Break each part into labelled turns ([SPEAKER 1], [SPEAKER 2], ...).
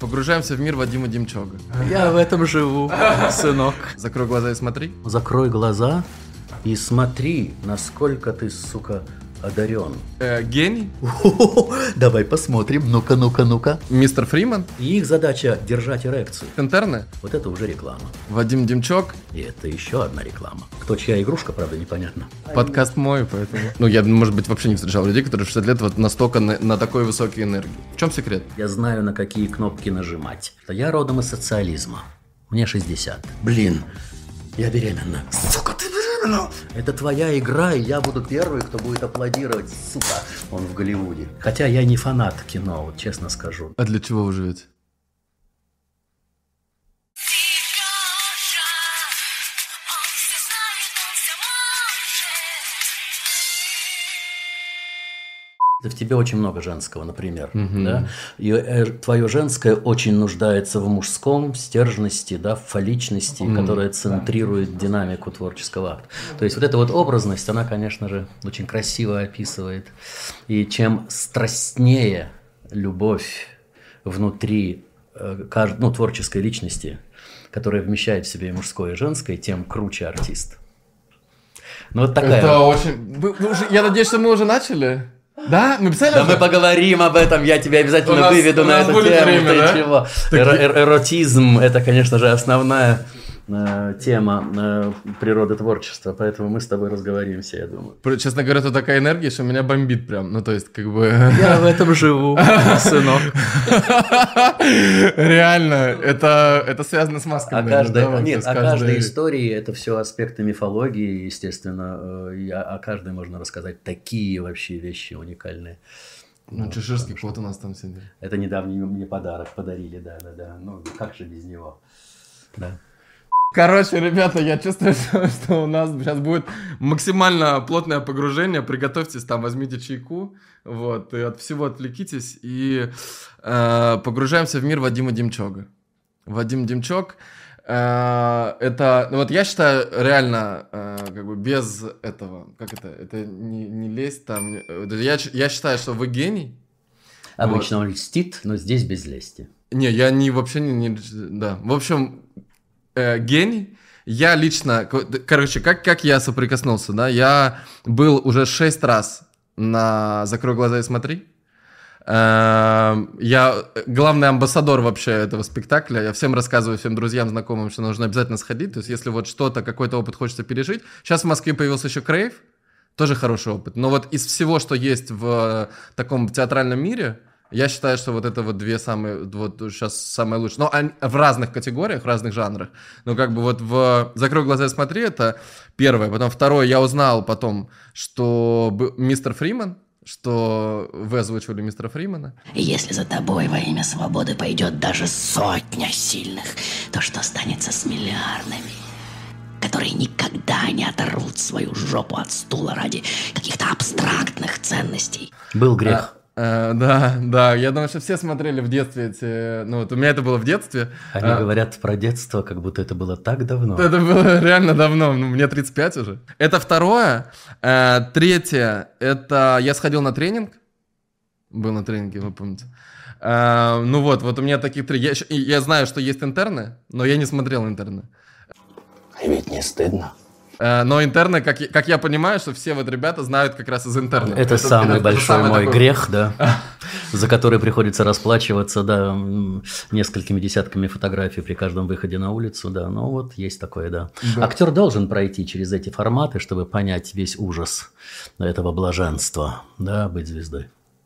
[SPEAKER 1] Погружаемся в мир Вадима Демчога.
[SPEAKER 2] Я в этом живу, сынок.
[SPEAKER 1] Закрой глаза и смотри.
[SPEAKER 2] Закрой глаза и смотри, насколько ты, сука, одарен.
[SPEAKER 1] Гений.
[SPEAKER 2] Давай посмотрим. Ну-ка.
[SPEAKER 1] Мистер Фриман.
[SPEAKER 2] И их задача держать эрекцию.
[SPEAKER 1] Интерны.
[SPEAKER 2] Вот это уже реклама.
[SPEAKER 1] Вадим Демчог.
[SPEAKER 2] И это еще одна реклама. Кто чья игрушка, правда, непонятно.
[SPEAKER 1] Подкаст мой, поэтому... Ну, я, может быть, вообще не встречал людей, которые 60 лет вот настолько на такой высокой энергии. В чем секрет?
[SPEAKER 2] Я знаю, на какие кнопки нажимать. Я родом из социализма. Мне 60. Блин, я беременна. Сука, ты беременна! Это твоя игра, и я буду первый, кто будет аплодировать, сука. Он в Голливуде. Хотя я не фанат кино, вот честно скажу.
[SPEAKER 1] А для чего вы живете?
[SPEAKER 2] В тебе очень много женского, например, да? И твое женское очень нуждается в мужском, в стержности, да, в фаличности, которая центрирует динамику творческого акта. То есть вот эта вот образность, она, конечно же, очень красиво описывает. И чем страстнее любовь внутри творческой личности, которая вмещает в себе и мужское, и женское, тем круче артист. Ну вот такая.
[SPEAKER 1] Это очень... Я надеюсь, что мы уже начали. Да? Мы писали
[SPEAKER 2] Да
[SPEAKER 1] уже?
[SPEAKER 2] мы поговорим об этом, я тебя обязательно выведу на эту тему.
[SPEAKER 1] Время, да?
[SPEAKER 2] Чего? Эротизм – это, конечно же, основная тема природы творчества, поэтому мы с тобой разговоримся, я думаю.
[SPEAKER 1] Честно говоря, это такая энергия, что меня бомбит прям, ну то есть как бы...
[SPEAKER 2] Я в этом живу, сынок.
[SPEAKER 1] Реально, это связано с масками.
[SPEAKER 2] О каждой истории это все аспекты мифологии, естественно, о каждой можно рассказать такие вообще вещи уникальные.
[SPEAKER 1] Ну, чеширский кот у нас там сидит.
[SPEAKER 2] Это недавний мне подарок подарили, да. Ну, как же без него, да.
[SPEAKER 1] Короче, ребята, я чувствую, что у нас сейчас будет максимально плотное погружение. Приготовьтесь, там, возьмите чайку, вот, и от всего отвлекитесь, и погружаемся в мир Вадима Демчога. Вадим Демчог, это, ну вот я считаю, реально, как бы без этого, как это не лезть там, я считаю, что вы гений.
[SPEAKER 2] Обычно вот. Он льстит, но здесь без лести.
[SPEAKER 1] Не, я вообще не да, в общем... гений. Я лично, короче, как я соприкоснулся, да, я был уже 6 раз на «Закрой глаза и смотри». Я главный амбассадор вообще этого спектакля. Я всем рассказываю, всем друзьям, знакомым, что нужно обязательно сходить. То есть, если вот что-то, какой-то опыт хочется пережить. Сейчас в Москве появился еще Крейв, тоже хороший опыт. Но вот из всего, что есть в таком театральном мире, я считаю, что вот это вот две самые, вот сейчас самые лучшие. Но они в разных категориях, в разных жанрах. Но как бы вот в «Закрой глаза и смотри» это первое. Потом второе, я узнал потом, что мистер Фриман, что вы озвучивали мистера Фримана.
[SPEAKER 3] И если за тобой во имя свободы пойдет даже 100 сильных, то что останется с миллиардами, которые никогда не оторвут свою жопу от стула ради каких-то абстрактных ценностей?
[SPEAKER 2] Был грех.
[SPEAKER 1] Да, я думаю, что все смотрели в детстве эти... Ну, вот у меня это было в детстве.
[SPEAKER 2] Они говорят про детство, как будто это было так давно.
[SPEAKER 1] Это было реально давно, ну, мне 35 уже. Это второе. Третье, это я сходил на тренинг. Был на тренинге, вы помните. Ну вот у меня таких 3. Я знаю, что есть интерны, но я не смотрел интерны.
[SPEAKER 2] И ведь не стыдно.
[SPEAKER 1] Но интерны, как я понимаю, что все вот ребята знают как раз из интерна.
[SPEAKER 2] Это самый большой мой грех, да, за который приходится расплачиваться, да, несколькими десятками фотографий при каждом выходе на улицу, да, ну вот есть такое, да. Актер должен пройти через эти форматы, чтобы понять весь ужас этого блаженства, да, быть звездой.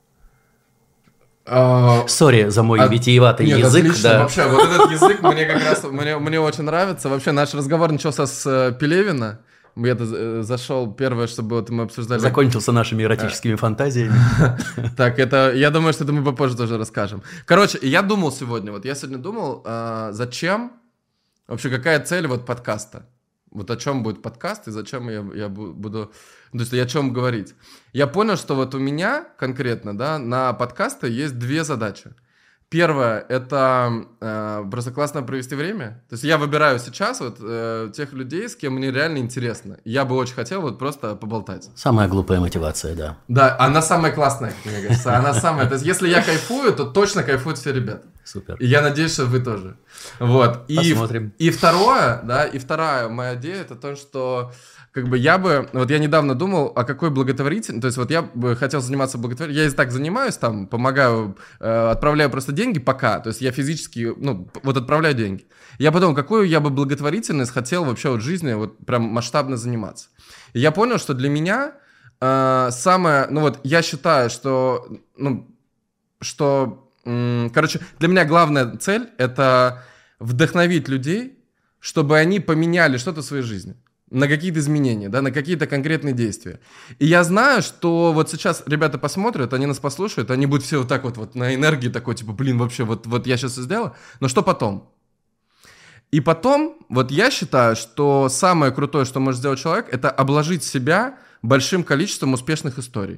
[SPEAKER 2] Сори за мой витиеватый язык.
[SPEAKER 1] Отлично.
[SPEAKER 2] Да.
[SPEAKER 1] Вообще, вот этот язык мне как раз мне очень нравится. Вообще, наш разговор начался с Пелевина. Я зашел, первое, что было, мы обсуждали...
[SPEAKER 2] Закончился нашими эротическими фантазиями.
[SPEAKER 1] Так, это, я думаю, что это мы попозже тоже расскажем. Короче, я думал сегодня, зачем, вообще, какая цель вот подкаста? Вот о чем будет подкаст и зачем я буду... То есть о чем говорить. Я понял, что вот у меня конкретно, да, на подкасты есть 2 задачи. Первое – это просто классно провести время. То есть я выбираю сейчас вот тех людей, с кем мне реально интересно. Я бы очень хотел вот просто поболтать.
[SPEAKER 2] Самая глупая мотивация, да.
[SPEAKER 1] Да, она самая классная, мне кажется. Она самая. То есть если я кайфую, то точно кайфуют все ребята.
[SPEAKER 2] Супер.
[SPEAKER 1] И я надеюсь, что вы тоже. Вот.
[SPEAKER 2] Посмотрим.
[SPEAKER 1] И вторая моя идея, это то, что как бы я недавно думал, о какой благотворительности, то есть вот я бы хотел заниматься благотворительностью, я и так занимаюсь, там, помогаю, отправляю просто деньги пока, то есть я физически, вот отправляю деньги. Я подумал, какую я бы благотворительность хотел вообще в жизни вот прям масштабно заниматься. И я понял, что для меня самое, я считаю, что, для меня главная цель – это вдохновить людей, чтобы они поменяли что-то в своей жизни. На какие-то изменения, да, на какие-то конкретные действия. И я знаю, что вот сейчас ребята посмотрят, они нас послушают, они будут все вот так вот на энергии такой, типа, вообще, вот я сейчас сделаю, но что потом? И потом, вот я считаю, что самое крутое, что может сделать человек, это обложить себя большим количеством успешных историй.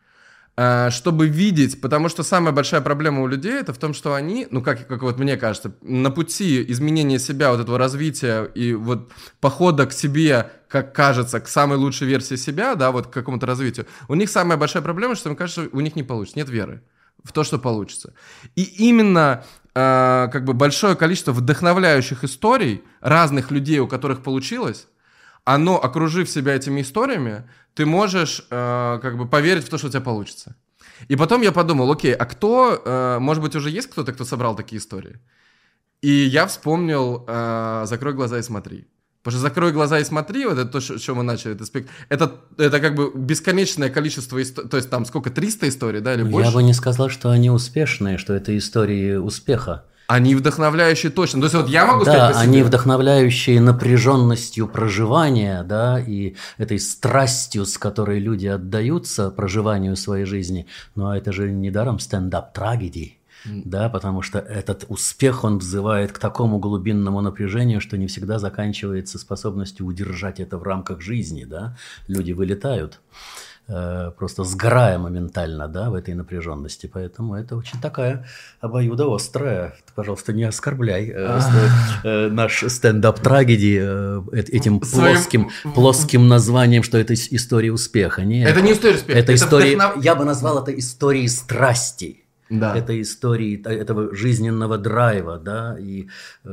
[SPEAKER 1] Чтобы видеть, потому что самая большая проблема у людей это в том, что они, как вот мне кажется, на пути изменения себя, вот этого развития и вот похода к себе, как кажется, к самой лучшей версии себя, да, вот к какому-то развитию, у них самая большая проблема, что, мне кажется, у них не получится, нет веры в то, что получится. И именно большое количество вдохновляющих историй разных людей, у которых получилось, оно, окружив себя этими историями, ты можешь поверить в то, что у тебя получится. И потом я подумал, окей, а кто, может быть, уже есть кто-то, кто собрал такие истории? И я вспомнил «Закрой глаза и смотри». Потому что «Закрой глаза и смотри», вот это то, с чего мы начали, это как бы бесконечное количество историй, то есть там сколько, 300 историй, да, или больше?
[SPEAKER 2] Я бы не сказал, что они успешные, что это истории успеха.
[SPEAKER 1] Они вдохновляющие точно. То есть вот я могу сказать по себе.
[SPEAKER 2] Они вдохновляющие напряженностью проживания, да, и этой страстью, с которой люди отдаются проживанию своей жизни. Но это же недаром стендап-трагедии. Да, потому что этот успех, он взывает к такому глубинному напряжению, что не всегда заканчивается способностью удержать это в рамках жизни, да. Люди вылетают, просто сгорая моментально, да, в этой напряженности. Поэтому это очень такая обоюдоострая. Ты, пожалуйста, не оскорбляй наш стендап-трагедии этим плоским названием, что это история успеха. Нет,
[SPEAKER 1] это не история успеха.
[SPEAKER 2] Это история, я бы назвал это историей страсти.
[SPEAKER 1] Да.
[SPEAKER 2] Это истории этого жизненного драйва, да, и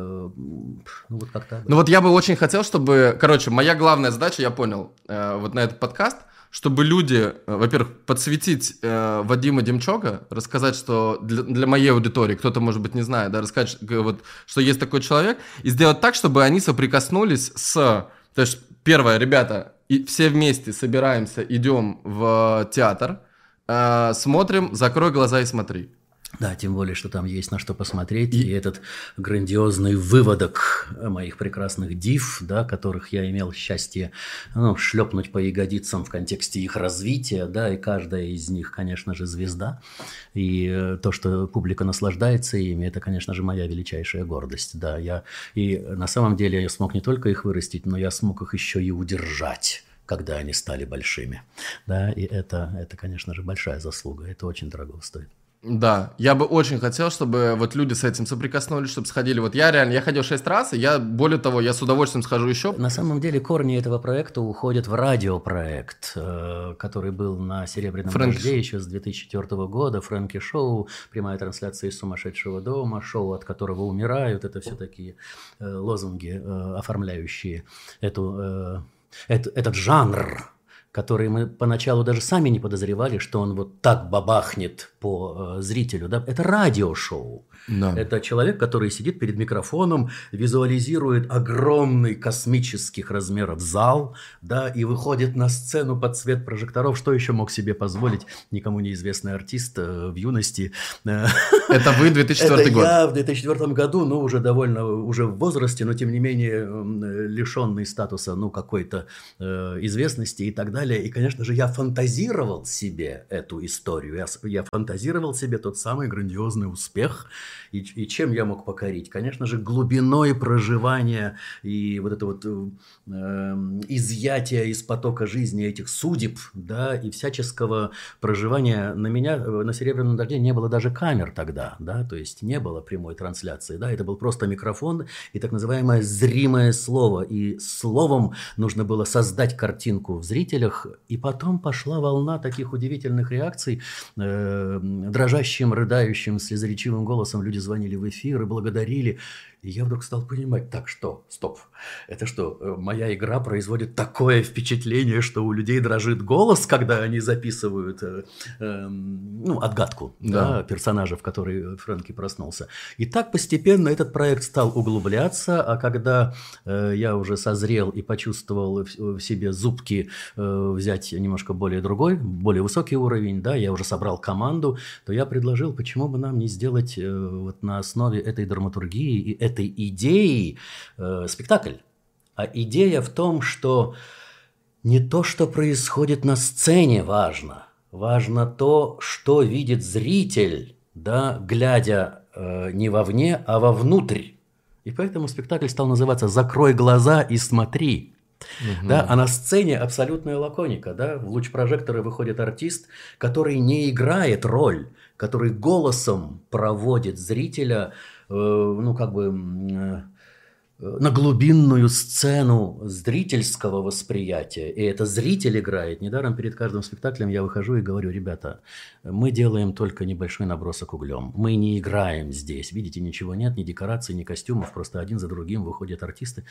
[SPEAKER 2] вот как-то...
[SPEAKER 1] вот я бы очень хотел, чтобы... моя главная задача, я понял, вот на этот подкаст, чтобы люди, во-первых, подсветить Вадима Демчока, рассказать, что для моей аудитории, кто-то, может быть, не знает, да, рассказать, вот, что есть такой человек, и сделать так, чтобы они соприкоснулись с... То есть, первое, ребята, все вместе собираемся, идем в театр, смотрим «Закрой глаза и смотри».
[SPEAKER 2] Да, тем более, что там есть на что посмотреть, и этот грандиозный выводок моих прекрасных див, да, которых я имел счастье шлепнуть по ягодицам в контексте их развития, да, и каждая из них, конечно же, звезда, и то, что публика наслаждается ими, это, конечно же, моя величайшая гордость, да, и на самом деле я смог не только их вырастить, но я смог их еще и удержать, когда они стали большими, да, и это, конечно же, большая заслуга, это очень дорого стоит.
[SPEAKER 1] Да, я бы очень хотел, чтобы вот люди с этим соприкоснулись, чтобы сходили. Вот я ходил 6 раз, и более того, я с удовольствием схожу еще.
[SPEAKER 2] На самом деле корни этого проекта уходят в радиопроект, который был на «Серебряном дожде» еще с 2004 года. Фрэнки Шоу, прямая трансляция из сумасшедшего дома, шоу, от которого умирают. Это все такие лозунги, оформляющие этот жанр, который мы поначалу даже сами не подозревали, что он вот так бабахнет по зрителю. Да? Это радиошоу. Да. Это человек, который сидит перед микрофоном, визуализирует огромный космических размеров зал, да, и выходит на сцену под свет прожекторов. Что еще мог себе позволить никому неизвестный артист в юности?
[SPEAKER 1] Это вы, 2004 год.
[SPEAKER 2] Я в 2004 году, уже в возрасте, но тем не менее лишенный статуса, какой-то известности и так далее. И, конечно же, я фантазировал себе эту историю. Я фантазировал себе тот самый грандиозный успех. И чем я мог покорить? Конечно же, глубиной проживания и вот это вот изъятие из потока жизни этих судеб, да, и всяческого проживания. На меня на «Серебряном дожде» не было даже камер тогда, да, то есть не было прямой трансляции, да, это был просто микрофон и так называемое зримое слово. И словом нужно было создать картинку в зрителях, смех. И потом пошла волна таких удивительных реакций. Дрожащим, рыдающим, слезоречивым голосом люди звонили в эфир и благодарили. И я вдруг стал понимать, так что, стоп, это что, моя игра производит такое впечатление, что у людей дрожит голос, когда они записывают отгадку персонажа, в который Фрэнки проснулся. И так постепенно этот проект стал углубляться, а когда я уже созрел и почувствовал в себе зубки взять немножко более другой, более высокий уровень, да, я уже собрал команду, то я предложил, почему бы нам не сделать вот на основе этой драматургии и этой идеи спектакль. А идея в том, что не то, что происходит на сцене, важно. Важно то, что видит зритель, да, глядя не вовне, а вовнутрь. И поэтому спектакль стал называться «Закрой глаза и смотри». Да, а на сцене абсолютная лаконика. Да? В луч прожектора выходит артист, который не играет роль, который голосом проводит зрителя на глубинную сцену зрительского восприятия. И это зритель играет. Недаром перед каждым спектаклем я выхожу и говорю: ребята, мы делаем только небольшой набросок углем. Мы не играем здесь. Видите, ничего нет, ни декораций, ни костюмов. Просто один за другим выходят артисты.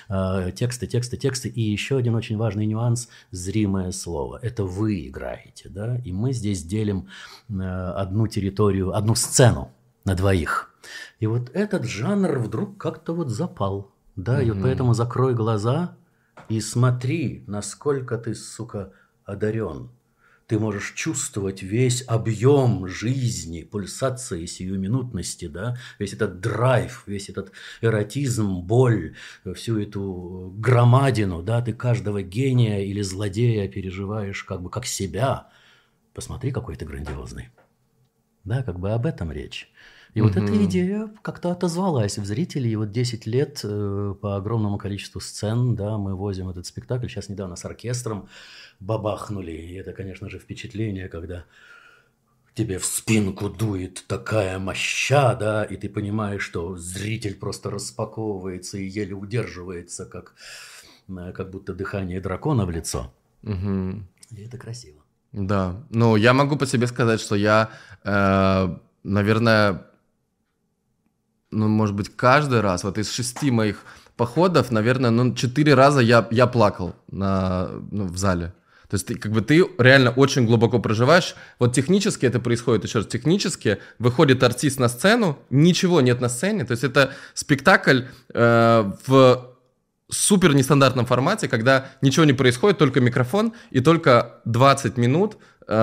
[SPEAKER 2] Тексты. И еще один очень важный нюанс – зримое слово. Это вы играете. Да? И мы здесь делим одну территорию, одну сцену на двоих. И вот этот жанр вдруг как-то вот запал. Да, и вот поэтому закрой глаза и смотри, насколько ты, сука, одарен. Ты можешь чувствовать весь объем жизни, пульсации, сиюминутности, да, весь этот драйв, весь этот эротизм, боль, всю эту громадину, да, ты каждого гения или злодея переживаешь как бы как себя. Посмотри, какой ты грандиозный. Да, как бы об этом речь. И вот эта идея как-то отозвалась в зрителей. И вот 10 лет по огромному количеству сцен, да, мы возим этот спектакль. Сейчас недавно с оркестром бабахнули. И это, конечно же, впечатление, когда тебе в спинку дует такая моща, да, и ты понимаешь, что зритель просто распаковывается и еле удерживается, как будто дыхание дракона в лицо. И это красиво.
[SPEAKER 1] Да, ну я могу по себе сказать, что я, наверное, может быть, каждый раз, вот из 6 моих походов, наверное, 4 раза я плакал в зале. То есть ты реально очень глубоко проживаешь. Вот технически это происходит, еще раз, технически выходит артист на сцену, ничего нет на сцене. То есть это спектакль в супер нестандартном формате, когда ничего не происходит, только микрофон и только 20 минут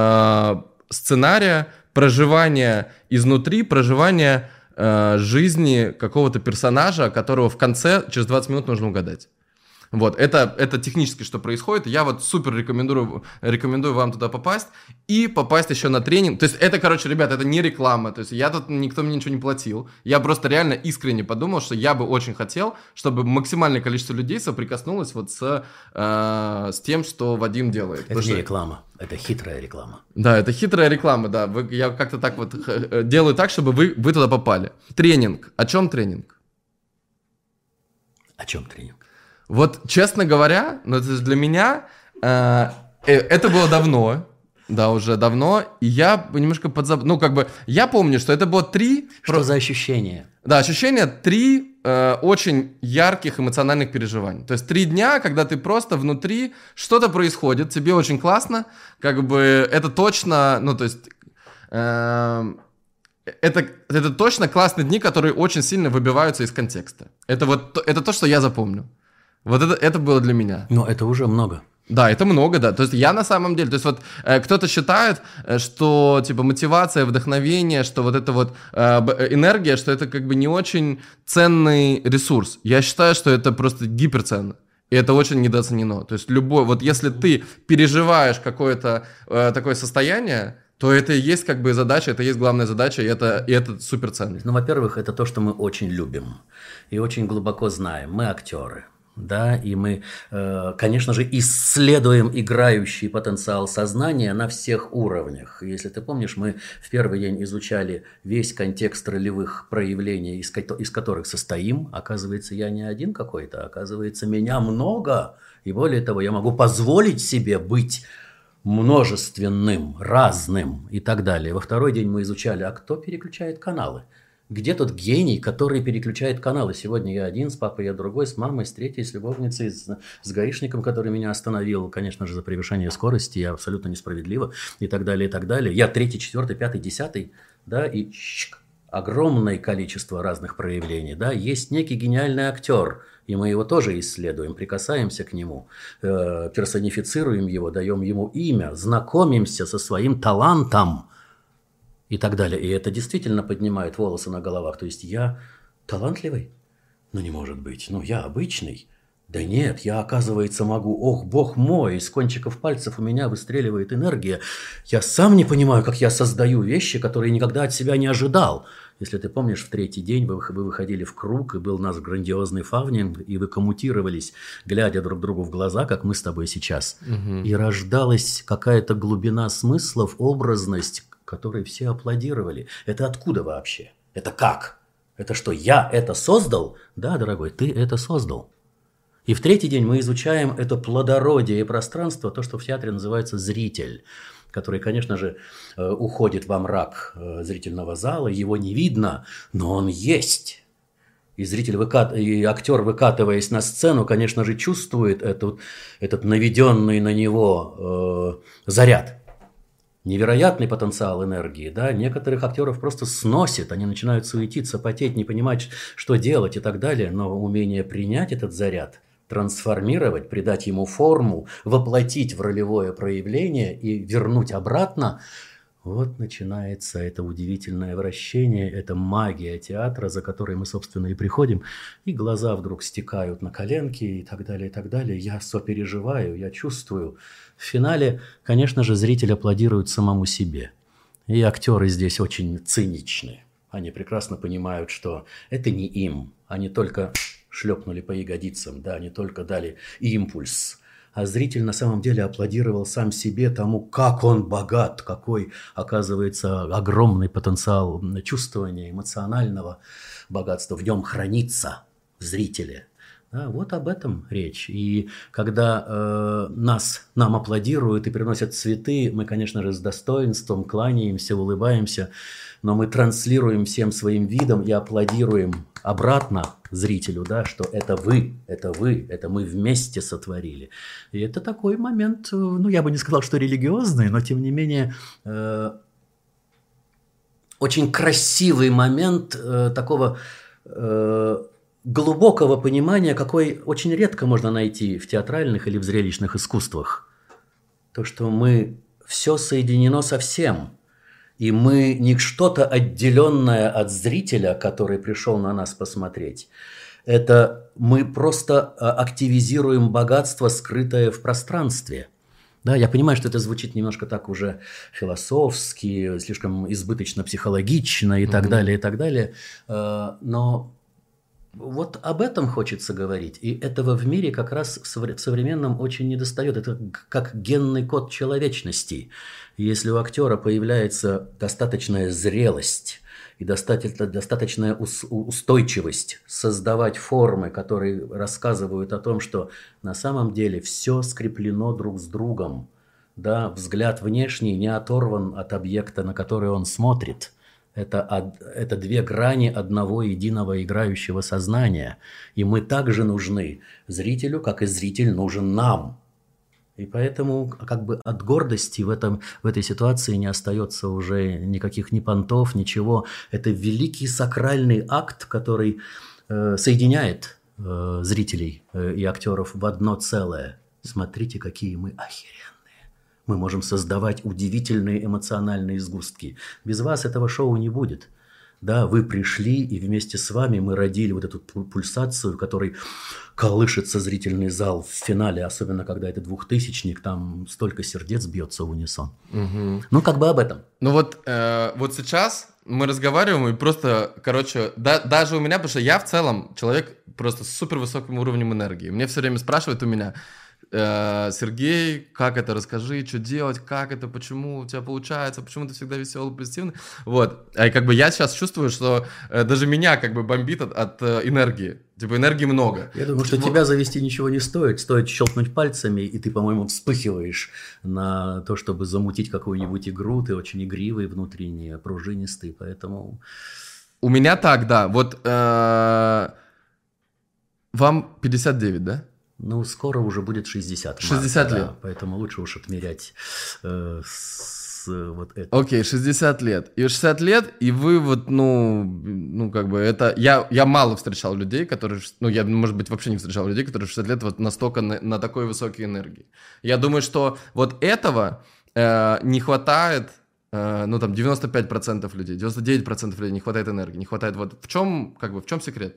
[SPEAKER 1] сценария, проживания изнутри, проживания жизни какого-то персонажа, которого в конце через 20 минут нужно угадать. Вот, это технически, что происходит. Я вот супер рекомендую вам туда попасть и попасть еще на тренинг. То есть это, короче, ребята, это не реклама. То есть никто мне ничего не платил. Я просто реально искренне подумал, что я бы очень хотел, чтобы максимальное количество людей соприкоснулось вот с тем, что Вадим делает.
[SPEAKER 2] Это не реклама, это хитрая реклама.
[SPEAKER 1] Да, это хитрая реклама, да. Я как-то так вот делаю так, чтобы вы туда попали. Тренинг. О чем тренинг?
[SPEAKER 2] О чем тренинг?
[SPEAKER 1] Вот, честно говоря, для меня это было давно, да, уже давно, и я немножко я помню, что это было 3...
[SPEAKER 2] Что за ощущения?
[SPEAKER 1] Да, ощущения 3 очень ярких эмоциональных переживаний. То есть 3 дня, когда ты просто внутри, что-то происходит, тебе очень классно, это точно, это точно классные дни, которые очень сильно выбиваются из контекста. Это то, что я запомню. Вот это было для меня.
[SPEAKER 2] Но это уже много.
[SPEAKER 1] Да, это много, да. То есть я на самом деле, то есть вот кто-то считает, что типа мотивация, вдохновение, что вот эта вот энергия, что это не очень ценный ресурс. Я считаю, что это просто гиперценно. И это очень недооценено. То есть если ты переживаешь какое-то такое состояние, то это и есть задача, это и есть главная задача, и это суперценно.
[SPEAKER 2] Во-первых, это то, что мы очень любим и очень глубоко знаем. Мы актеры. да, и мы, конечно же, исследуем играющий потенциал сознания на всех уровнях. Если ты помнишь, мы в первый день изучали весь контекст ролевых проявлений, из которых состоим. Оказывается, я не один какой-то, оказывается, меня много. И более того, я могу позволить себе быть множественным, разным и так далее. Во второй день мы изучали, а кто переключает каналы? Где тот гений, который переключает каналы? Сегодня я один, с папой я другой, с мамой, с третьей, с любовницей, с гаишником, который меня остановил, конечно же, за превышение скорости, я абсолютно несправедливо, и так далее, и так далее. Я третий, четвертый, пятый, десятый, да, и огромное количество разных проявлений, да. Есть некий гениальный актер, и мы его тоже исследуем, прикасаемся к нему, персонифицируем его, даем ему имя, знакомимся со своим талантом, и так далее. И это действительно поднимает волосы на головах. То есть я талантливый? Ну, не может быть. Ну, я обычный. Да нет, я, оказывается, могу. Ох, бог мой, из кончиков пальцев у меня выстреливает энергия. Я сам не понимаю, как я создаю вещи, которые никогда от себя не ожидал. Если ты помнишь, в третий день вы выходили в круг, и был у нас грандиозный фавнинг, и вы коммутировались, глядя друг другу в глаза, как мы с тобой сейчас. Угу. И рождалась какая-то глубина смыслов, образность, которой все аплодировали. Это откуда вообще? Это как? Это что, я это создал? Да, дорогой, ты это создал. И в третий день мы изучаем это плодородие и пространство, то, что в театре называется зритель, который, конечно же, уходит во мрак зрительного зала, его не видно, но он есть. И зритель, и актер, выкатываясь на сцену, конечно же, чувствует этот наведенный на него заряд. Невероятный потенциал энергии, да, некоторых актеров просто сносит, они начинают суетиться, потеть, не понимать, что делать и так далее, но умение принять этот заряд, трансформировать, придать ему форму, воплотить в ролевое проявление и вернуть обратно, вот начинается это удивительное вращение, это магия театра, за которой мы, собственно, и приходим, и глаза вдруг стекают на коленки и так далее, и так далее. Я сопереживаю, я чувствую. В финале, конечно же, зритель аплодирует самому себе. И актеры здесь очень циничны. Они прекрасно понимают, что это не им. Они только шлепнули по ягодицам, да, они только дали импульс. А зритель на самом деле аплодировал сам себе тому, как он богат, какой, оказывается, огромный потенциал чувствования, эмоционального богатства в нем хранится в зрителе. Да, вот об этом речь. И когда нам аплодируют и приносят цветы, мы, конечно же, с достоинством кланяемся, улыбаемся, но мы транслируем всем своим видом и аплодируем обратно зрителю, да, что это вы, это мы вместе сотворили. И это такой момент, ну, я бы не сказал, что религиозный, но, тем не менее, очень красивый момент такого глубокого понимания, какой очень редко можно найти в театральных или в зрелищных искусствах. То, что мы все соединено со всем. И мы не что-то отделенное от зрителя, который пришел на нас посмотреть. Это мы просто активизируем богатство, скрытое в пространстве. Да, я понимаю, что это звучит немножко так уже философски, слишком избыточно психологично и так далее, и так далее. Но вот об этом хочется говорить. И этого в мире как раз в современном очень недостает. Это как генный код человечности. Если у актера появляется достаточная зрелость и достаточная устойчивость создавать формы, которые рассказывают о том, что на самом деле все скреплено друг с другом, да, взгляд внешний не оторван от объекта, на который он смотрит. Это две грани одного единого играющего сознания. И мы также нужны зрителю, как и зритель нужен нам. И поэтому как бы от гордости в этой ситуации не остается уже никаких ни понтов, ничего. Это великий сакральный акт, который соединяет зрителей и актеров в одно целое. Смотрите, какие мы охеренные. Мы можем создавать удивительные эмоциональные сгустки. Без вас этого шоу не будет. Да, вы пришли, и вместе с вами мы родили вот эту пульсацию, в которой колышется зрительный зал в финале, особенно когда это 2000-ник, там столько сердец бьется в унисон. Угу. Ну, как бы об этом.
[SPEAKER 1] Ну вот сейчас мы разговариваем, и просто, короче, даже у меня, потому что я в целом человек просто с супер высоким уровнем энергии. Мне все время спрашивают у меня, Сергей, как это, расскажи, что делать, как это, почему у тебя получается, почему ты всегда веселый, позитивный. Вот. А как бы я сейчас чувствую, что даже меня как бы бомбит от энергии. Типа энергии много.
[SPEAKER 2] Я думаю, что тебя завести ничего не стоит. Стоит щелкнуть пальцами, и ты, по-моему, вспыхиваешь на то, чтобы замутить какую-нибудь игру. Ты очень игривый, внутренний, пружинистый, поэтому...
[SPEAKER 1] У меня так, да. Вот вам 59, да?
[SPEAKER 2] Ну, скоро уже будет 60.
[SPEAKER 1] 60 лет.
[SPEAKER 2] Да, поэтому лучше уж отмерять вот это.
[SPEAKER 1] Окей, 60 лет. И 60 лет, и вы вот, ну как бы это... Я мало встречал людей, которые... Ну, я, может быть, вообще не встречал людей, которые 60 лет вот настолько на такой высокой энергии. Я думаю, что вот этого не хватает... Ну, там, 95% людей, 99% людей не хватает энергии, не хватает... Вот в чем секрет?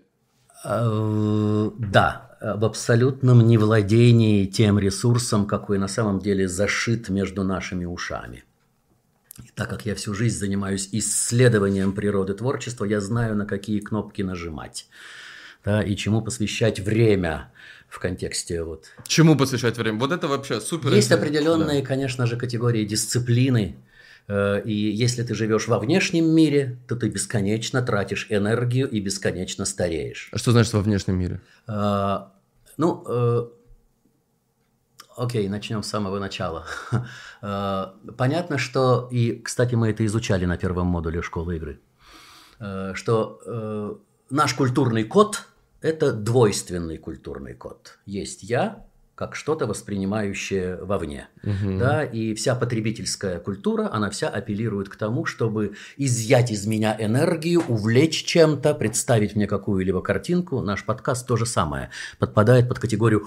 [SPEAKER 2] Да, в абсолютном невладении тем ресурсом, какой на самом деле зашит между нашими ушами. И так как я всю жизнь занимаюсь исследованием природы творчества, я знаю, на какие кнопки нажимать, да, и чему посвящать время в контексте вот...
[SPEAKER 1] Чему посвящать время? Вот это вообще супер.
[SPEAKER 2] Есть определенные, конечно же, категории дисциплины. И если ты живешь во внешнем мире, то ты бесконечно тратишь энергию и бесконечно стареешь.
[SPEAKER 1] А что значит во внешнем мире?
[SPEAKER 2] Окей, начнем с самого начала. Понятно, что, и, кстати, мы это изучали на первом модуле школы игры, что наш культурный код – это двойственный культурный код. Есть я, как что-то воспринимающее вовне. Да, и вся потребительская культура, она вся апеллирует к тому, чтобы изъять из меня энергию, увлечь чем-то, представить мне какую-либо картинку. Наш подкаст то же самое. Подпадает под категорию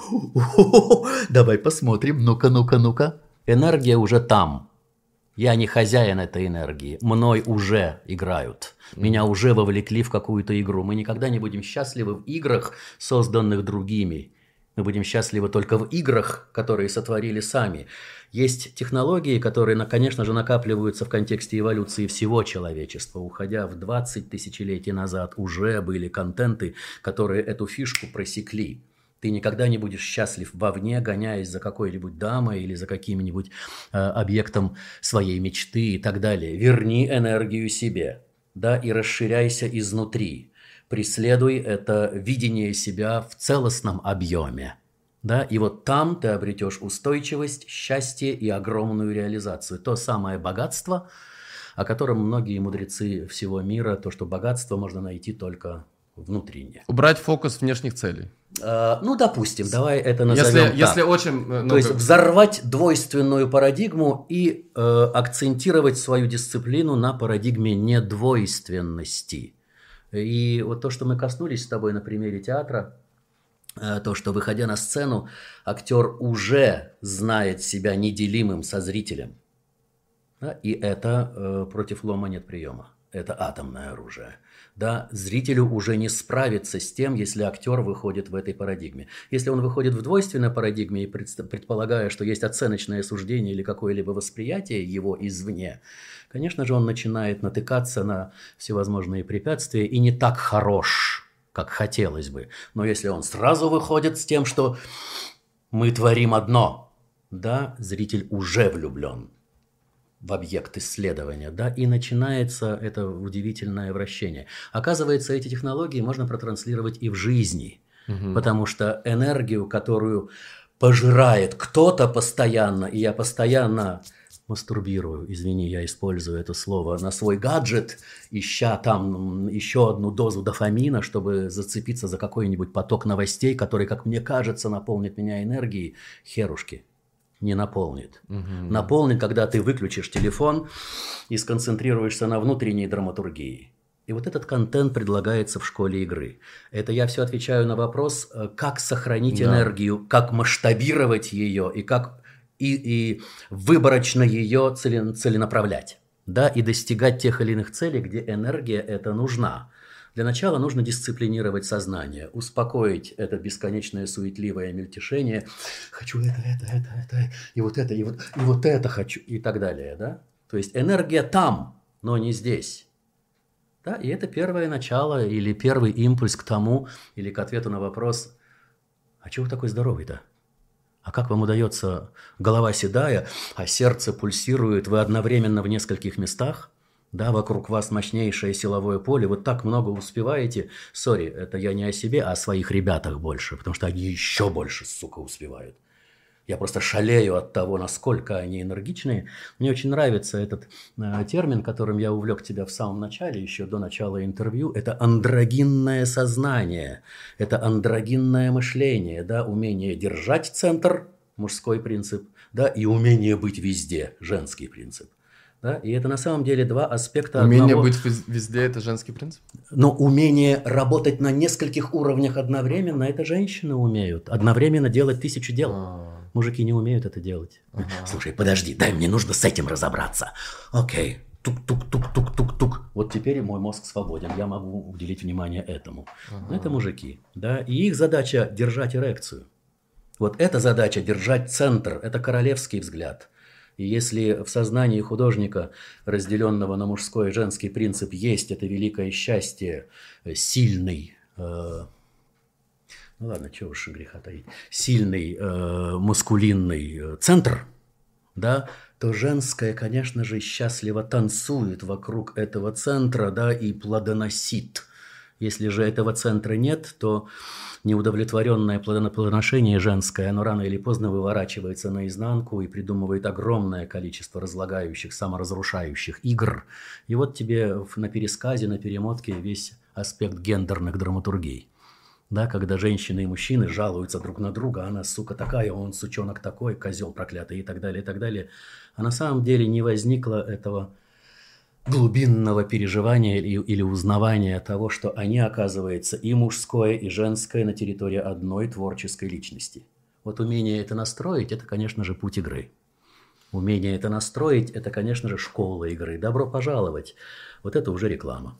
[SPEAKER 2] «давай посмотрим, ну-ка». Энергия уже там. Я не хозяин этой энергии. Мной уже играют. Меня уже вовлекли в какую-то игру. Мы никогда не будем счастливы в играх, созданных другими. Мы будем счастливы только в играх, которые сотворили сами. Есть технологии, которые, конечно же, накапливаются в контексте эволюции всего человечества. Уходя в 20 тысячелетий назад, уже были контенты, которые эту фишку просекли. Ты никогда не будешь счастлив вовне, гоняясь за какой-нибудь дамой или за каким-нибудь объектом своей мечты и так далее. Верни энергию себе, да, и расширяйся изнутри. Преследуй это видение себя в целостном объеме. Да? И вот там ты обретешь устойчивость, счастье и огромную реализацию. То самое богатство, о котором многие мудрецы всего мира, то, что богатство можно найти только внутренне.
[SPEAKER 1] Убрать фокус внешних целей.
[SPEAKER 2] Ну, допустим, давай это назовем так.
[SPEAKER 1] Если очень...
[SPEAKER 2] То есть взорвать двойственную парадигму и акцентировать свою дисциплину на парадигме недвойственности. И вот то, что мы коснулись с тобой на примере театра, то, что, выходя на сцену, актер уже знает себя неделимым со зрителем. Да? И это против лома нет приема. Это атомное оружие. Да? Зрителю уже не справиться с тем, если актер выходит в этой парадигме. Если он выходит в двойственной парадигме, и предполагая, что есть оценочное суждение или какое-либо восприятие его извне, конечно же, он начинает натыкаться на всевозможные препятствия и не так хорош, как хотелось бы. Но если он сразу выходит с тем, что мы творим одно, да, зритель уже влюблен в объект исследования, да, и начинается это удивительное вращение. Оказывается, эти технологии можно протранслировать и в жизни, потому что энергию, которую пожирает кто-то постоянно, и я постоянно... мастурбирую, извини, я использую это слово, на свой гаджет, ища там еще одну дозу дофамина, чтобы зацепиться за какой-нибудь поток новостей, который, как мне кажется, наполнит меня энергией. Херушки, не наполнит. Наполнит, когда ты выключишь телефон и сконцентрируешься на внутренней драматургии. И вот этот контент предлагается в школе игры. Это я все отвечаю на вопрос, как сохранить энергию, как масштабировать ее и как... И выборочно ее целенаправлять, да, и достигать тех или иных целей, где энергия эта нужна. Для начала нужно дисциплинировать сознание, успокоить это бесконечное суетливое мельтешение. Хочу это, и вот это, и вот это хочу, и так далее, да. То есть энергия там, но не здесь. Да, и это первое начало или первый импульс к тому, или к ответу на вопрос, а чего вы такой здоровый-то? А как вам удается, голова седая, а сердце пульсирует, вы одновременно в нескольких местах, да, вокруг вас мощнейшее силовое поле, вы так много успеваете. Сори, это я не о себе, а о своих ребятах больше, потому что они еще больше, сука, успевают. Я просто шалею от того, насколько они энергичные. Мне очень нравится этот термин, которым я увлек тебя в самом начале, еще до начала интервью. Это андрогинное сознание, это андрогинное мышление, да, умение держать центр, мужской принцип, да, и умение быть везде, женский принцип. Да, и это на самом деле два аспекта
[SPEAKER 1] Умение
[SPEAKER 2] одного...
[SPEAKER 1] быть везде – это женский принцип?
[SPEAKER 2] Но умение работать на нескольких уровнях одновременно – это женщины умеют. Одновременно делать 1000 дел. Мужики не умеют это делать. Слушай, подожди, дай мне нужно с этим разобраться. Окей, тук-тук-тук-тук-тук-тук. Вот теперь мой мозг свободен, я могу уделить внимание этому. Это мужики, да, и их задача держать эрекцию. Вот эта задача держать центр, это королевский взгляд. И если в сознании художника, разделенного на мужской и женский принцип, есть это великое счастье, сильный, ну ладно, чего уж греха таить, сильный маскулинный центр, да, то женское, конечно же, счастливо танцует вокруг этого центра, да, и плодоносит. Если же этого центра нет, то неудовлетворенное плодоношение женское, оно рано или поздно выворачивается наизнанку и придумывает огромное количество разлагающих, саморазрушающих игр. И вот тебе на пересказе, на перемотке весь аспект гендерных драматургий. Да, когда женщины и мужчины жалуются друг на друга, она, сука, такая, он, сучонок такой, козел проклятый и так далее, и так далее. А на самом деле не возникло этого глубинного переживания или узнавания того, что они, оказывается, и мужское, и женское на территории одной творческой личности. Вот умение это настроить, это, конечно же, путь игры. Умение это настроить, это, конечно же, школа игры. Добро пожаловать. Вот это уже реклама.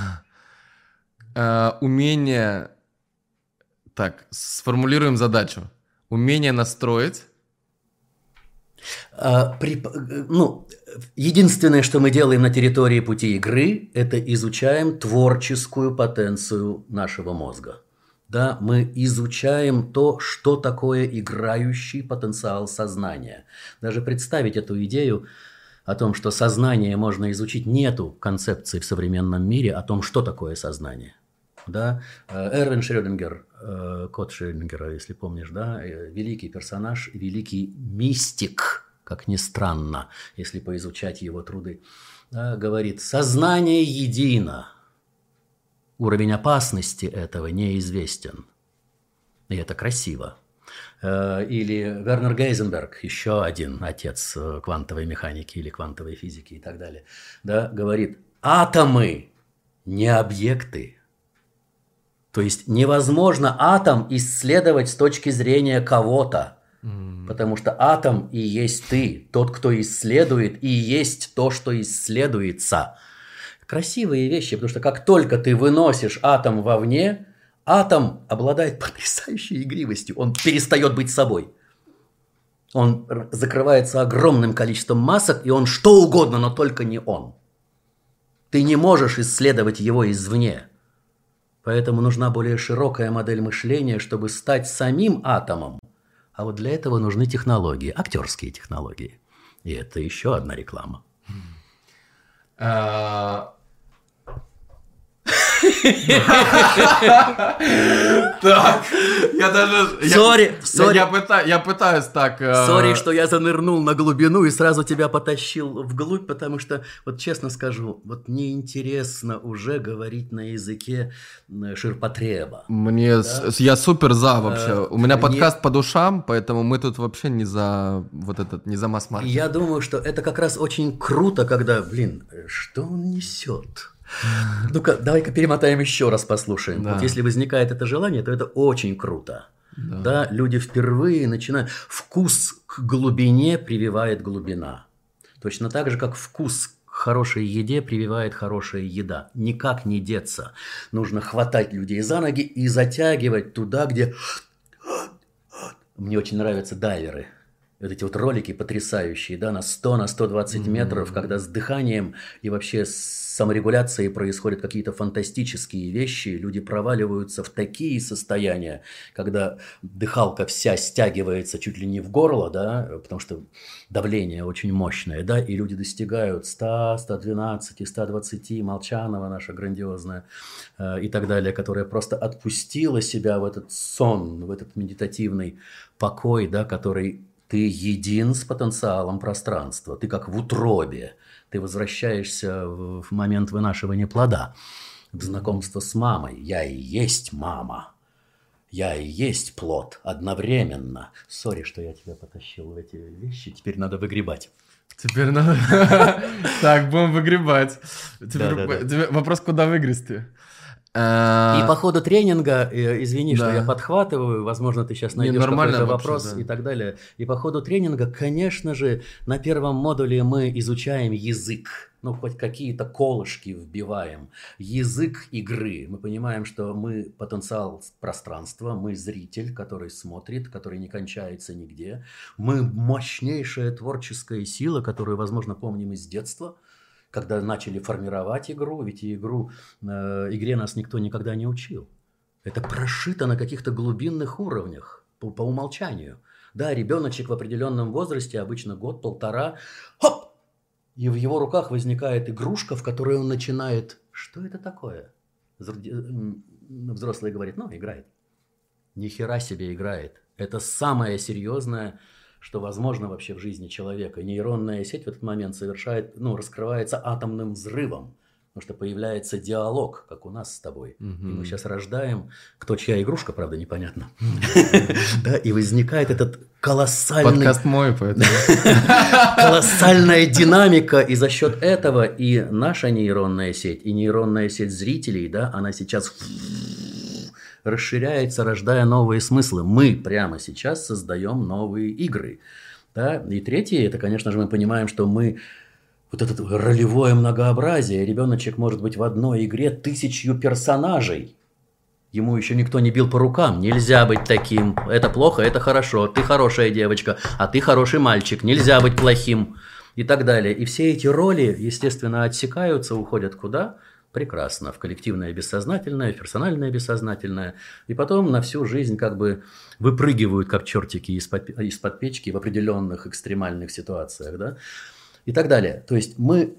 [SPEAKER 1] Умение... Так, сформулируем задачу. Умение настроить...
[SPEAKER 2] Единственное, что мы делаем на территории пути игры, это изучаем творческую потенцию нашего мозга. Да, мы изучаем то, что такое играющий потенциал сознания. Даже представить эту идею о том, что сознание можно изучить, нету концепции в современном мире о том, что такое сознание. Да? Эрвин Шрёдингер, кот Шрёдингера, если помнишь, да? Великий персонаж, великий мистик, как ни странно, если поизучать его труды, да, говорит, сознание едино, уровень опасности этого неизвестен. И это красиво. Или Вернер Гейзенберг, еще один отец квантовой механики или квантовой физики и так далее, да, говорит, атомы не объекты. То есть невозможно атом исследовать с точки зрения кого-то, потому что атом и есть ты, тот, кто исследует, и есть то, что исследуется. Красивые вещи, потому что как только ты выносишь атом вовне, атом обладает потрясающей игривостью, он перестает быть собой. Он закрывается огромным количеством масок, и он что угодно, но только не он. Ты не можешь исследовать его извне. Поэтому нужна более широкая модель мышления, чтобы стать самим атомом. А вот для этого нужны технологии, актерские технологии. И это еще одна реклама.
[SPEAKER 1] Так, я даже...
[SPEAKER 2] Сори.
[SPEAKER 1] Я пытаюсь так...
[SPEAKER 2] Сори, что я занырнул на глубину и сразу тебя потащил вглубь, потому что, вот честно скажу, вот неинтересно уже говорить на языке ширпотреба.
[SPEAKER 1] Мне...
[SPEAKER 2] Да?
[SPEAKER 1] Я супер за вообще. У меня подкаст по душам, поэтому мы тут вообще не за вот этот, не за масс-маркет.
[SPEAKER 2] Я думаю, что это как раз очень круто, когда, что он несет? Ну-ка, давай-ка перемотаем еще раз, послушаем.
[SPEAKER 1] Да.
[SPEAKER 2] Вот если возникает это желание, то это очень круто. Да, люди впервые начинают... Вкус к глубине прививает глубина. Точно так же, как вкус к хорошей еде прививает хорошая еда. Никак не деться. Нужно хватать людей за ноги и затягивать туда, где... Мне очень нравятся дайверы. Вот эти вот ролики потрясающие, да, на 100, на 120 метров, когда с дыханием и вообще с саморегуляцией происходят какие-то фантастические вещи, люди проваливаются в такие состояния, когда дыхалка вся стягивается чуть ли не в горло, да, потому что давление очень мощное, да, и люди достигают 100, 112, 120, Молчанова наша грандиозная и так далее, которая просто отпустила себя в этот сон, в этот медитативный покой, да, который... Ты един с потенциалом пространства, ты как в утробе, ты возвращаешься в момент вынашивания плода, в знакомство с мамой. Я и есть мама, я и есть плод одновременно. Сори, что я тебя потащил в эти вещи, теперь надо выгребать.
[SPEAKER 1] Теперь надо... Так, будем выгребать. Вопрос, куда выгрести?
[SPEAKER 2] И по ходу тренинга, извини, что я подхватываю, возможно, ты сейчас найдешь какой-то вопрос и так далее. И по ходу тренинга, конечно же, на первом модуле мы изучаем язык. Ну, хоть какие-то колышки вбиваем. Язык игры. Мы понимаем, что мы потенциал пространства, мы зритель, который смотрит, который не кончается нигде. Мы мощнейшая творческая сила, которую, возможно, помним из детства. Когда начали формировать игру, ведь игре нас никто никогда не учил. Это прошито на каких-то глубинных уровнях, по умолчанию. Да, ребеночек в определенном возрасте, обычно год-полтора, хоп! И в его руках возникает игрушка, в которой он начинает... Что это такое? Взрослый говорит, играет. Ни хера себе играет. Это самое серьезное, что возможно вообще в жизни человека. Нейронная сеть в этот момент раскрывается атомным взрывом, потому что появляется диалог, как у нас с тобой. И мы сейчас рождаем, кто чья игрушка, правда, непонятно. Да, и возникает этот колоссальный...
[SPEAKER 1] Подкаст мой, поэтому...
[SPEAKER 2] Колоссальная динамика, и за счет этого и наша нейронная сеть, и нейронная сеть зрителей, да, она сейчас... расширяется, рождая новые смыслы. Мы прямо сейчас создаем новые игры. Да? И третье, это, конечно же, мы понимаем, что мы вот это ролевое многообразие. Ребеночек может быть в одной игре 1000 персонажей. Ему еще никто не бил по рукам. Нельзя быть таким. Это плохо, это хорошо. Ты хорошая девочка, а ты хороший мальчик. Нельзя быть плохим. И так далее. И все эти роли, естественно, отсекаются, уходят куда? Прекрасно. В коллективное бессознательное, в персональное бессознательное. И потом на всю жизнь как бы выпрыгивают, как чертики из-под печки в определенных экстремальных ситуациях. Да? И так далее. То есть мы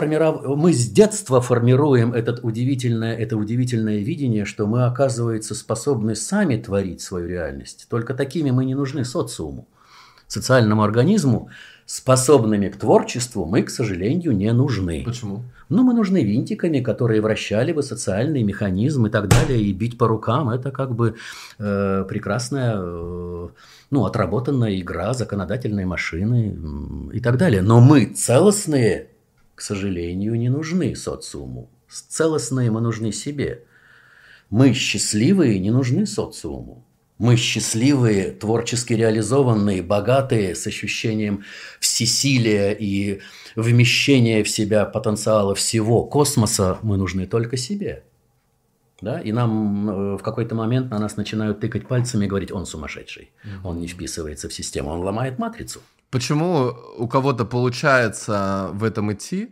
[SPEAKER 2] с детства формируем это удивительное видение, что мы, оказывается, способны сами творить свою реальность. Только такими мы не нужны социуму. Социальному организму, способными к творчеству, мы, к сожалению, не нужны.
[SPEAKER 1] Почему?
[SPEAKER 2] Мы нужны винтиками, которые вращали бы социальный механизм и так далее, и бить по рукам – это как бы прекрасная, отработанная игра законодательной машины и так далее. Но мы целостные, к сожалению, не нужны социуму. Целостные мы нужны себе. Мы счастливые не нужны социуму. Мы счастливые, творчески реализованные, богатые, с ощущением всесилия и вмещения в себя потенциала всего космоса, мы нужны только себе. Да? И нам в какой-то момент на нас начинают тыкать пальцами и говорить, он сумасшедший, он не вписывается в систему, он ломает матрицу.
[SPEAKER 1] Почему у кого-то получается в этом идти,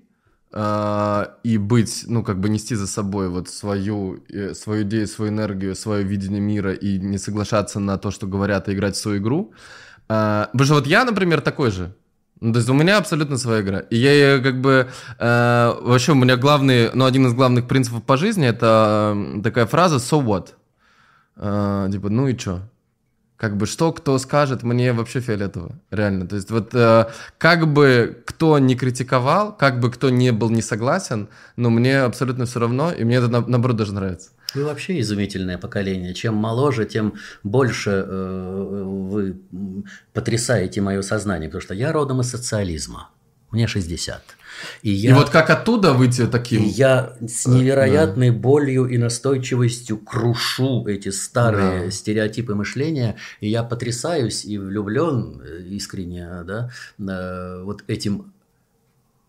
[SPEAKER 1] и быть, нести за собой вот свою идею, свою энергию, свое видение мира и не соглашаться на то, что говорят, и играть в свою игру. Потому что вот я, например, такой же. То есть у меня абсолютно своя игра. И я вообще у меня один из главных принципов по жизни это такая фраза «so what?». И чё? Что кто скажет, мне вообще фиолетово, реально. То есть как бы кто ни критиковал, как бы кто не был не согласен, но мне абсолютно все равно, и мне это наоборот даже нравится.
[SPEAKER 2] Вы вообще изумительное поколение. Чем моложе, тем больше вы потрясаете мое сознание, потому что я родом из социализма. Мне 60.
[SPEAKER 1] И вот как оттуда выйти таким?
[SPEAKER 2] И я с невероятной болью и настойчивостью крушу эти старые стереотипы мышления, и я потрясаюсь и влюблен искренне, вот этим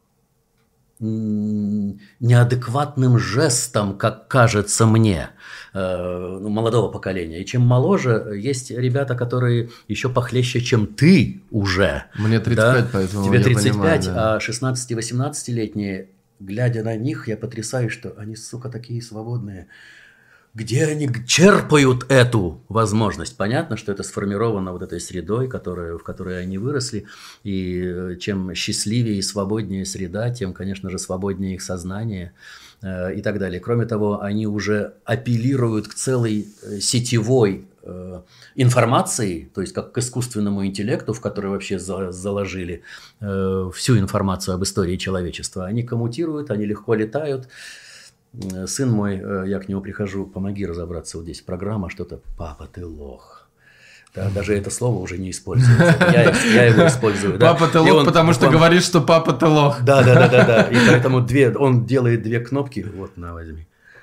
[SPEAKER 2] неадекватным жестом, как кажется мне, молодого поколения. И чем моложе, есть ребята, которые еще похлеще, чем ты уже.
[SPEAKER 1] Мне 35,
[SPEAKER 2] да?
[SPEAKER 1] поэтому
[SPEAKER 2] Тебе
[SPEAKER 1] я
[SPEAKER 2] 35,
[SPEAKER 1] понимаю, да.
[SPEAKER 2] а 16-18-летние, глядя на них, я потрясаюсь, что они, сука, такие свободные. Где они черпают эту возможность? Понятно, что это сформировано вот этой средой, в которой они выросли. И чем счастливее и свободнее среда, тем, конечно же, свободнее их сознание и так далее. Кроме того, они уже апеллируют к целой сетевой информации, то есть как к искусственному интеллекту, в который вообще заложили всю информацию об истории человечества. Они коммутируют, они легко летают. Сын мой, я к нему прихожу, помоги разобраться вот здесь программа, что-то, папа, ты лох. Да, даже это слово уже не используется. Я его использую. Да.
[SPEAKER 1] Папа, ты лох, потому что говоришь, что папа, ты лох.
[SPEAKER 2] Да. И поэтому он делает 2 кнопки. Вот, на, возьми.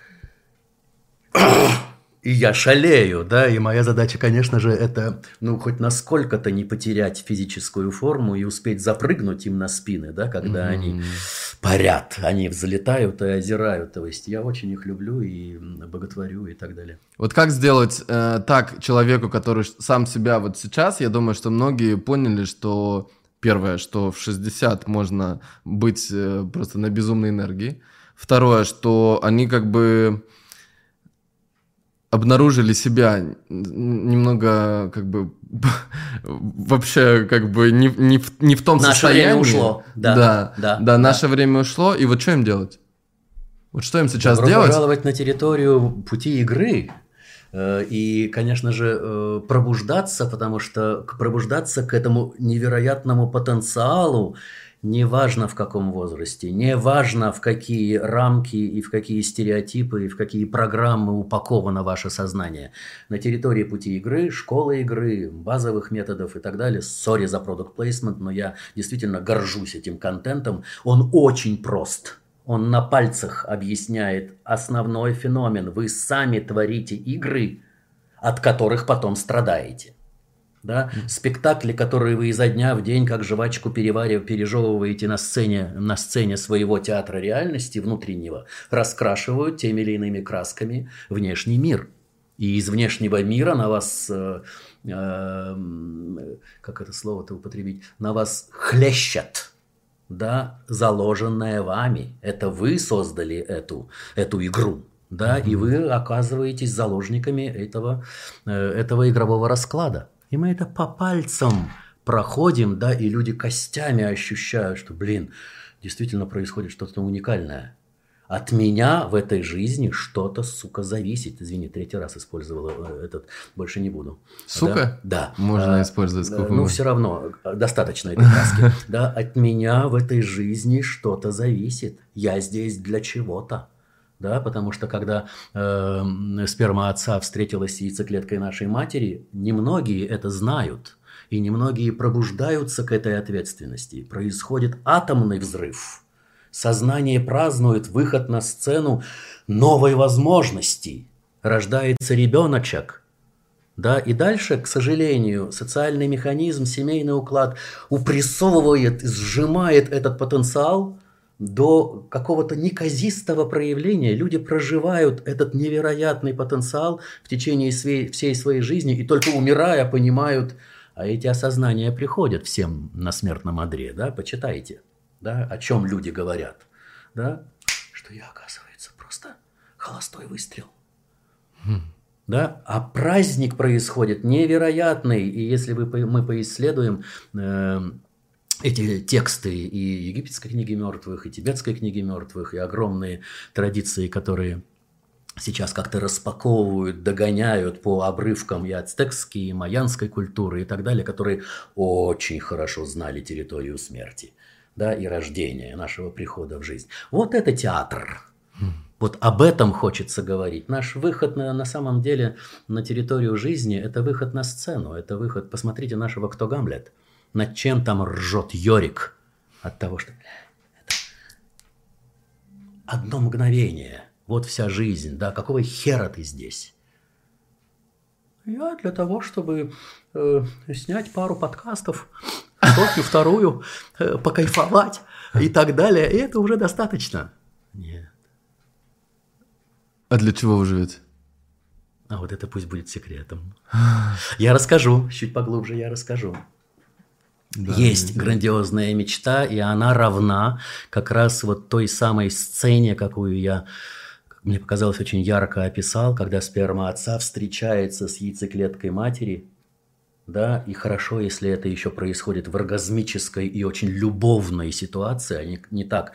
[SPEAKER 2] И я шалею, да, и моя задача, конечно же, это, хоть насколько-то не потерять физическую форму и успеть запрыгнуть им на спины, да, когда они парят, они взлетают и озирают, то есть я очень их люблю и боготворю и так далее.
[SPEAKER 1] Вот как сделать так человеку, который сам себя вот сейчас, я думаю, что многие поняли, что первое, что в 60 можно быть просто на безумной энергии, второе, что они как бы обнаружили себя немного, как бы, вообще, как бы, не в том состоянии.
[SPEAKER 2] Наше время ушло.
[SPEAKER 1] Да, наше время ушло, и вот что им делать? Вот что им сейчас делать?
[SPEAKER 2] Добро пожаловать на территорию пути игры. И, конечно же, пробуждаться, потому что пробуждаться к этому невероятному потенциалу, неважно в каком возрасте, неважно в какие рамки и в какие стереотипы и в какие программы упаковано ваше сознание. На территории пути игры, школы игры, базовых методов и так далее. Сори за product placement, но я действительно горжусь этим контентом. Он очень прост. Он на пальцах объясняет основной феномен. Вы сами творите игры, от которых потом страдаете. Да? Спектакли, которые вы изо дня в день, как жвачку пережевываете на сцене своего театра реальности внутреннего, раскрашивают теми или иными красками внешний мир. И из внешнего мира на вас, как это слово-то употребить, на вас хлещет, да, заложенное вами. Это вы создали эту игру. Да, и вы оказываетесь заложниками этого игрового расклада. И мы это по пальцам проходим, да, и люди костями ощущают, что, действительно происходит что-то уникальное. От меня в этой жизни что-то, сука, зависит. Извини, 3-й раз использовала этот, больше не буду.
[SPEAKER 1] Сука?
[SPEAKER 2] Да.
[SPEAKER 1] Можно использовать сколько
[SPEAKER 2] все равно, достаточно этой краски. Да, от меня в этой жизни что-то зависит. Я здесь для чего-то. Да, потому что когда сперма отца встретилась с яйцеклеткой нашей матери, немногие это знают, и немногие пробуждаются к этой ответственности. Происходит атомный взрыв. Сознание празднует выход на сцену новой возможности. Рождается ребеночек. Да, и дальше, к сожалению, социальный механизм, семейный уклад упрессовывает, сжимает этот потенциал до какого-то неказистого проявления. Люди проживают этот невероятный потенциал в течение всей своей жизни и только умирая понимают, а эти осознания приходят всем на смертном одре. Да? Почитайте, да? О чем люди говорят. Да? Что я, оказывается, просто холостой выстрел. Да? А праздник происходит невероятный. И если мы поисследуем эти тексты и египетской книги мертвых, и тибетской книги мертвых, и огромные традиции, которые сейчас как-то распаковывают, догоняют по обрывкам и ацтекской, и майянской культуры и так далее, которые очень хорошо знали территорию смерти, да, и рождения, нашего прихода в жизнь. Вот это театр. Вот об этом хочется говорить. Наш выход на самом деле на территорию жизни – это выход на сцену, это выход, посмотрите нашего «Кто Гамлет?», над чем там ржет Йорик от того, что это одно мгновение, вот вся жизнь, да, какого хера ты здесь? Я для того, чтобы снять пару подкастов, вторую, покайфовать и так далее, и это уже достаточно. Нет.
[SPEAKER 1] А для чего вы живете?
[SPEAKER 2] А вот это пусть будет секретом. Я расскажу, чуть поглубже я расскажу. Да, есть грандиозная мечта, и она равна как раз вот той самой сцене, какую я, как мне показалось, очень ярко описал, когда сперма отца встречается с яйцеклеткой матери. Да, и хорошо, если это еще происходит в оргазмической и очень любовной ситуации, а не так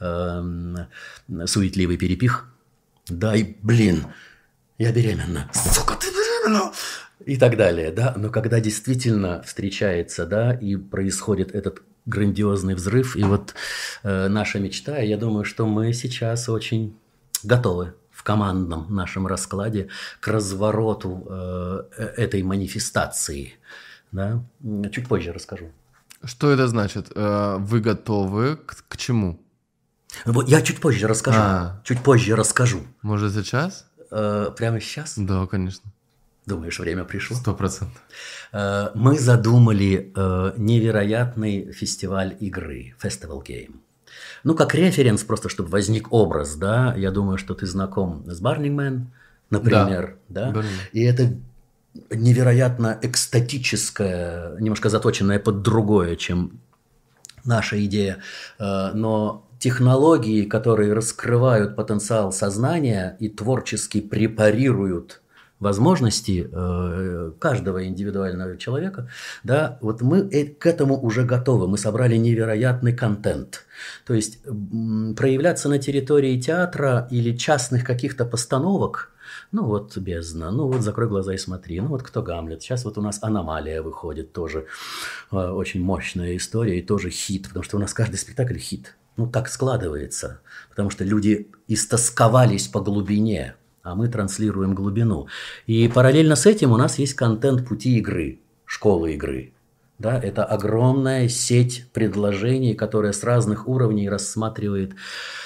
[SPEAKER 2] суетливый перепих. Да, и блин, я беременна. Сука, ты беременна! И так далее, да. Но когда действительно встречается, да, и происходит этот грандиозный взрыв, и вот наша мечта, я думаю, что мы сейчас очень готовы в командном нашем раскладе к развороту этой манифестации. Да? Чуть позже расскажу.
[SPEAKER 1] Что это значит? Вы готовы к чему?
[SPEAKER 2] Вот я чуть позже расскажу. Чуть позже расскажу.
[SPEAKER 1] Может, сейчас?
[SPEAKER 2] Прямо сейчас?
[SPEAKER 1] Да, конечно.
[SPEAKER 2] Думаешь, время пришло?
[SPEAKER 1] 100%.
[SPEAKER 2] Мы задумали невероятный фестиваль игры, Festival Game. Ну, как референс, просто чтобы возник образ, да, я думаю, что ты знаком с Burning Man, например, да? И это невероятно экстатическое, немножко заточенное под другое, чем наша идея, но технологии, которые раскрывают потенциал сознания и творчески препарируют возможности каждого индивидуального человека, да, вот мы к этому уже готовы, мы собрали невероятный контент. То есть проявляться на территории театра или частных каких-то постановок, ну вот «Бездна», ну вот «Закрой глаза и смотри», ну вот «Кто Гамлет», сейчас вот у нас «Аномалия» выходит, тоже очень мощная история и тоже хит, потому что у нас каждый спектакль хит. Ну так складывается, потому что люди истосковались по глубине, а мы транслируем глубину. И параллельно с этим у нас есть контент «Пути игры», «Школы игры». Да, это огромная сеть предложений, которая с разных уровней рассматривает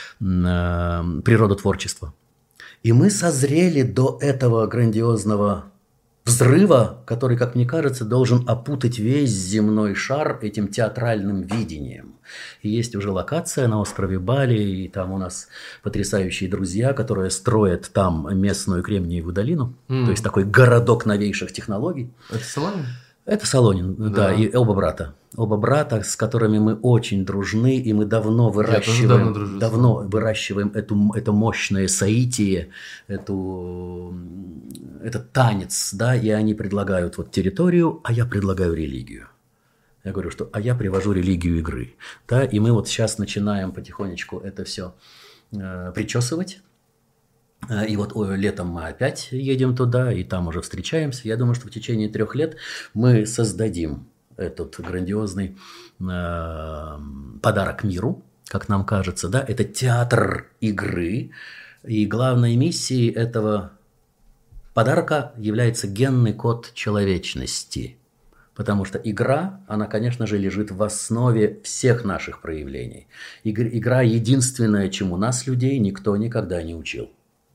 [SPEAKER 2] природу творчества. И мы созрели до этого грандиозного взрыва, который, как мне кажется, должен опутать весь земной шар этим театральным видением. И есть уже локация на острове Бали, и там у нас потрясающие друзья, которые строят там местную Кремниевую долину, то есть такой городок новейших технологий.
[SPEAKER 1] Это Солонин?
[SPEAKER 2] Это Солонин, да, и оба брата. Оба брата, с которыми мы очень дружны, и мы давно выращиваем это мощное соитие, этот танец, да, и они предлагают вот территорию, а я предлагаю религию. Я говорю, что я привожу религию игры, да, и мы вот сейчас начинаем потихонечку это все причесывать. И вот летом мы опять едем туда, и там уже встречаемся. Я думаю, что в течение 3 лет мы создадим этот грандиозный подарок миру, как нам кажется. Да? Это театр игры, и главной миссией этого подарка является генный код человечности. Потому что игра, она, конечно же, лежит в основе всех наших проявлений. Игра единственное, чему нас, людей, никто никогда не учил.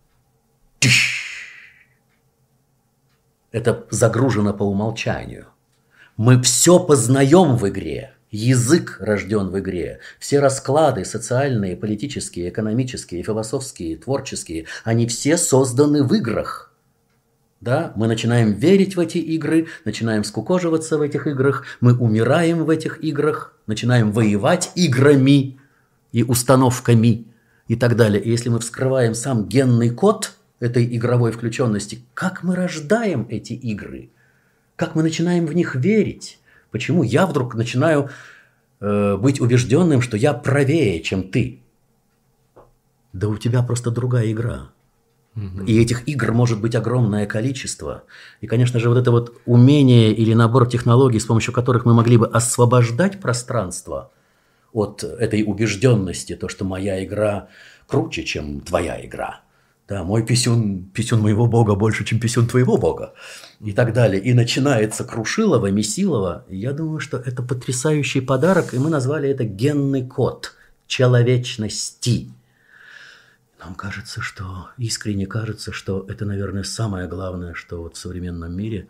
[SPEAKER 2] Это загружено по умолчанию. Мы все познаем в игре. Язык рожден в игре. Все расклады социальные, политические, экономические, философские, творческие, они все созданы в играх. Да? Мы начинаем верить в эти игры, начинаем скукоживаться в этих играх, мы умираем в этих играх, начинаем воевать играми и установками и так далее. И если мы вскрываем сам генный код этой игровой включенности, как мы рождаем эти игры? Как мы начинаем в них верить? Почему я вдруг начинаю быть убежденным, что я правее, чем ты? Да у тебя просто другая игра. И этих игр может быть огромное количество. И, конечно же, вот это вот умение или набор технологий, с помощью которых мы могли бы освобождать пространство от этой убежденности, то, что моя игра круче, чем твоя игра. Да, мой писюн моего бога больше, чем писюн твоего бога. И так далее. И начинается крушилово, месилово. И я думаю, что это потрясающий подарок. И мы назвали это генный код человечности. Нам кажется, искренне кажется, что это, наверное, самое главное, что вот в современном мире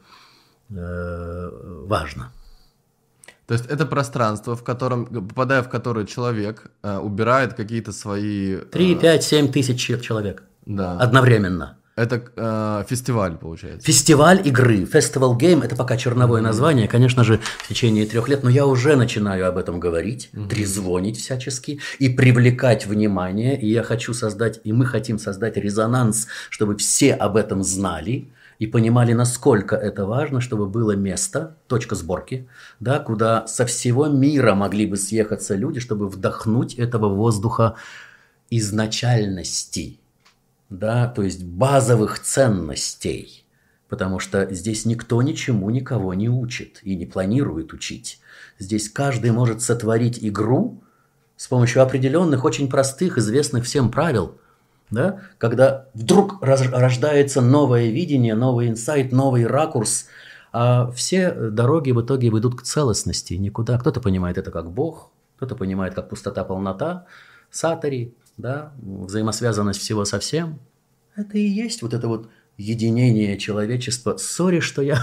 [SPEAKER 2] важно.
[SPEAKER 1] То есть это пространство, попадая в которое человек убирает какие-то свои...
[SPEAKER 2] 3, 5, 7 тысяч человек.
[SPEAKER 1] Да.
[SPEAKER 2] Одновременно.
[SPEAKER 1] Это фестиваль, получается.
[SPEAKER 2] Фестиваль игры, Festival Game, это пока черновое название, конечно же, в течение 3 лет, но я уже начинаю об этом говорить, трезвонить всячески и привлекать внимание, и я хочу создать, и мы хотим создать резонанс, чтобы все об этом знали и понимали, насколько это важно, чтобы было место, точка сборки, да, куда со всего мира могли бы съехаться люди, чтобы вдохнуть этого воздуха изначальности. Да, то есть базовых ценностей, потому что здесь никто ничему никого не учит и не планирует учить. Здесь каждый может сотворить игру с помощью определенных, очень простых, известных всем правил, да, когда вдруг рождается новое видение, новый инсайт, новый ракурс, а все дороги в итоге ведут к целостности, никуда. Кто-то понимает это как Бог, кто-то понимает как пустота, полнота, сатори, да, взаимосвязанность всего со всем. Это и есть вот это вот единение человечества. Сори, что я...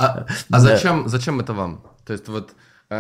[SPEAKER 1] Зачем это вам? То есть вот,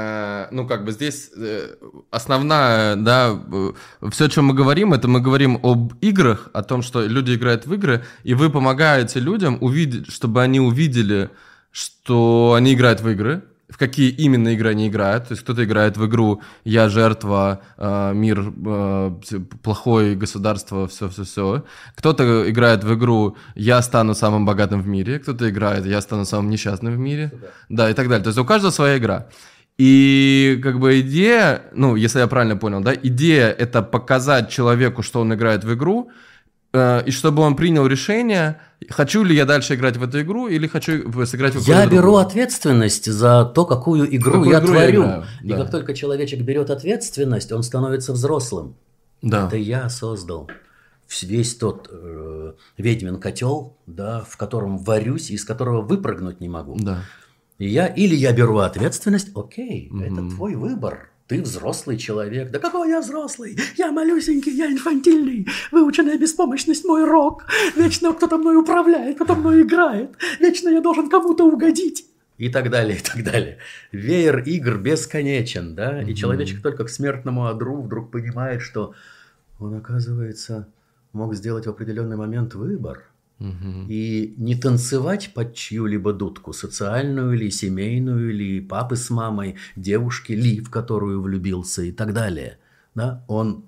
[SPEAKER 1] здесь основная, да, все, о чем мы говорим, это мы говорим об играх, о том, что люди играют в игры, и вы помогаете людям увидеть, чтобы они увидели, что они играют в игры, в какие именно игры они играют. То есть кто-то играет в игру «Я жертва», «Мир плохой», «Государство», все-все-все. Кто-то играет в игру «Я стану самым богатым в мире», кто-то играет «Я стану самым несчастным в мире». Да, и так далее. То есть у каждого своя игра. И как бы идея, если я правильно понял, да, идея — это показать человеку, что он играет в игру, и чтобы он принял решение, хочу ли я дальше играть в эту игру или хочу сыграть в какую-то
[SPEAKER 2] Я
[SPEAKER 1] другую.
[SPEAKER 2] беру ответственность за то, какую игру я творю.
[SPEAKER 1] Играю,
[SPEAKER 2] и
[SPEAKER 1] да.
[SPEAKER 2] как только человечек берет ответственность, он становится взрослым.
[SPEAKER 1] Да.
[SPEAKER 2] Это я создал весь тот ведьмин котел, да, в котором варюсь и из которого выпрыгнуть не могу.
[SPEAKER 1] Да.
[SPEAKER 2] И или я беру ответственность, окей, это твой выбор. Ты взрослый человек. Да какой я взрослый? Я малюсенький, я инфантильный. Выученная беспомощность мой рок. Вечно кто-то мной управляет, кто-то мной играет. Вечно я должен кому-то угодить. И так далее, и так далее. Веер игр бесконечен, да? И человечек только к смертному одру вдруг понимает, что он, оказывается, мог сделать в определенный момент выбор. И не танцевать под чью-либо дудку, социальную ли, семейную ли, папы с мамой, девушки ли, в которую влюбился и так далее. Да? Он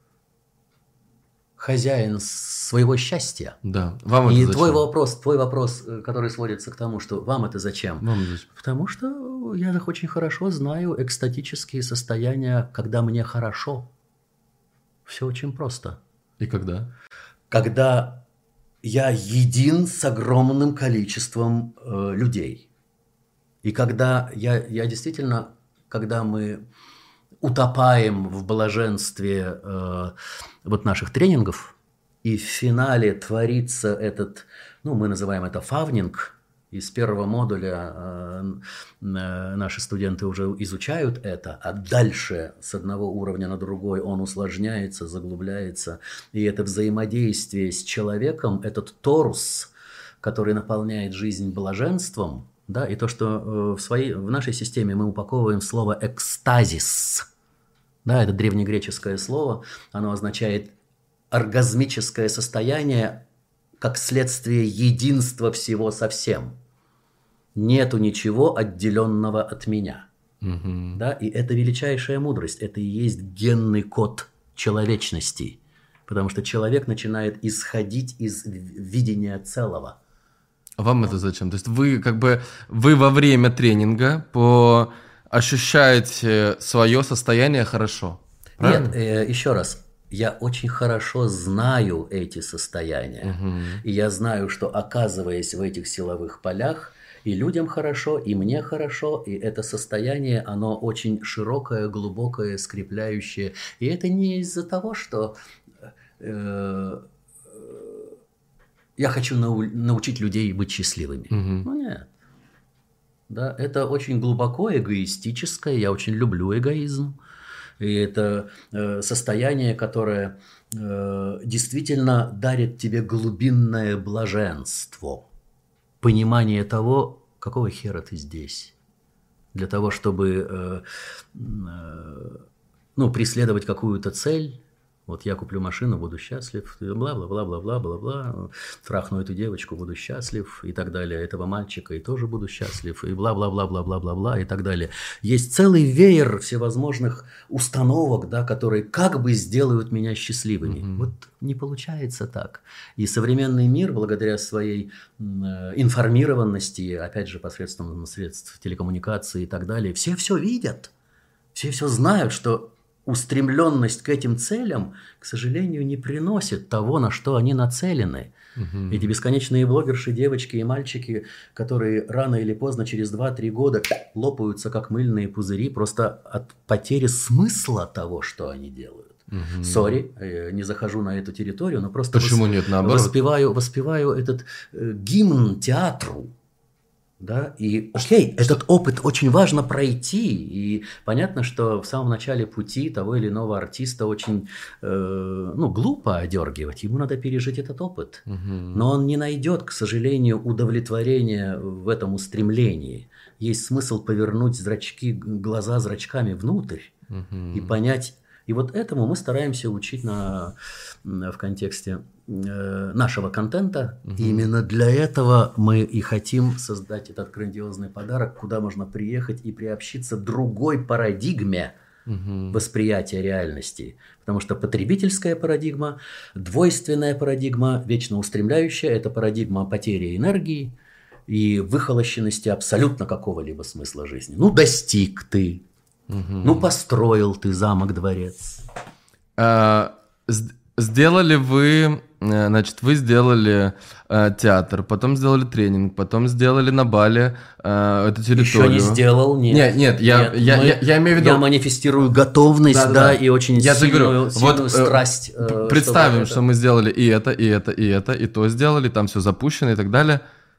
[SPEAKER 2] хозяин своего счастья.
[SPEAKER 1] Да. Вам
[SPEAKER 2] и
[SPEAKER 1] это
[SPEAKER 2] твой вопрос, который сводится к тому, что вам это зачем?
[SPEAKER 1] Вам зачем?
[SPEAKER 2] Потому что я очень хорошо знаю экстатические состояния, когда мне хорошо. Все очень просто.
[SPEAKER 1] И когда?
[SPEAKER 2] Когда я един с огромным количеством людей. И когда я действительно, когда мы утопаем в блаженстве вот наших тренингов, и в финале творится этот, мы называем это фавнинг, из первого модуля наши студенты уже изучают это, а дальше с одного уровня на другой он усложняется, заглубляется. И это взаимодействие с человеком, этот торус, который наполняет жизнь блаженством, да, и то, что в нашей системе мы упаковываем в слово «экстазис». Да, это древнегреческое слово, оно означает оргазмическое состояние как следствие единства всего со всем. Нету ничего отделенного от меня. Да? И это величайшая мудрость. Это и есть генный код человечности. Потому что человек начинает исходить из видения целого.
[SPEAKER 1] А вам это зачем? То есть вы во время тренинга ощущаете свое состояние хорошо? Правильно?
[SPEAKER 2] Нет, еще раз. Я очень хорошо знаю эти состояния. И я знаю, что, оказываясь в этих силовых полях, и людям хорошо, и мне хорошо, и это состояние, оно очень широкое, глубокое, скрепляющее. И это не из-за того, что я хочу научить людей быть счастливыми. Нет. Да, это очень глубоко эгоистическое, я очень люблю эгоизм. И это состояние, которое действительно дарит тебе глубинное блаженство. Понимание того, какого хера ты здесь. Для того, чтобы преследовать какую-то цель, Вот я куплю машину, буду счастлив, бла-бла-бла-бла-бла-бла-бла, трахну эту девочку, буду счастлив, и так далее, этого мальчика, и тоже буду счастлив, и бла-бла-бла-бла-бла-бла-бла, и так далее. Есть целый веер всевозможных установок, да, которые как бы сделают меня счастливыми. Вот не получается так. И современный мир, благодаря своей информированности, опять же, посредством средств телекоммуникации и так далее, все видят, все знают, что устремленность к этим целям, к сожалению, не приносит того, на что они нацелены. Эти бесконечные блогерши, девочки и мальчики, которые рано или поздно, через 2-3 года лопаются, как мыльные пузыри, просто от потери смысла того, что они делают. Сори, не захожу на эту территорию, но просто
[SPEAKER 1] почему нет, наоборот?
[SPEAKER 2] воспеваю этот гимн театру. Да, и окей, этот опыт очень важно пройти, и понятно, что в самом начале пути того или иного артиста очень глупо одергивать, ему надо пережить этот опыт, но он не найдет, к сожалению, удовлетворения в этом устремлении. Есть смысл повернуть глаза зрачками внутрь и понять. И вот этому мы стараемся учить в контексте нашего контента. И именно для этого мы и хотим создать этот грандиозный подарок, куда можно приехать и приобщиться другой парадигме восприятия реальности. Потому что потребительская парадигма, двойственная парадигма, вечно устремляющая – это парадигма потери энергии и выхолощенности абсолютно какого-либо смысла жизни. Ну, достиг ты. Ну, построил ты замок-дворец.
[SPEAKER 1] Сделали вы, вы сделали театр, потом сделали тренинг, потом сделали на Бали эту территорию.
[SPEAKER 2] Еще не сделал, нет.
[SPEAKER 1] Нет, я имею в виду...
[SPEAKER 2] Я манифестирую готовность, и очень сильную страсть.
[SPEAKER 1] Представим, что мы сделали и это, и то сделали, там все запущено и так далее.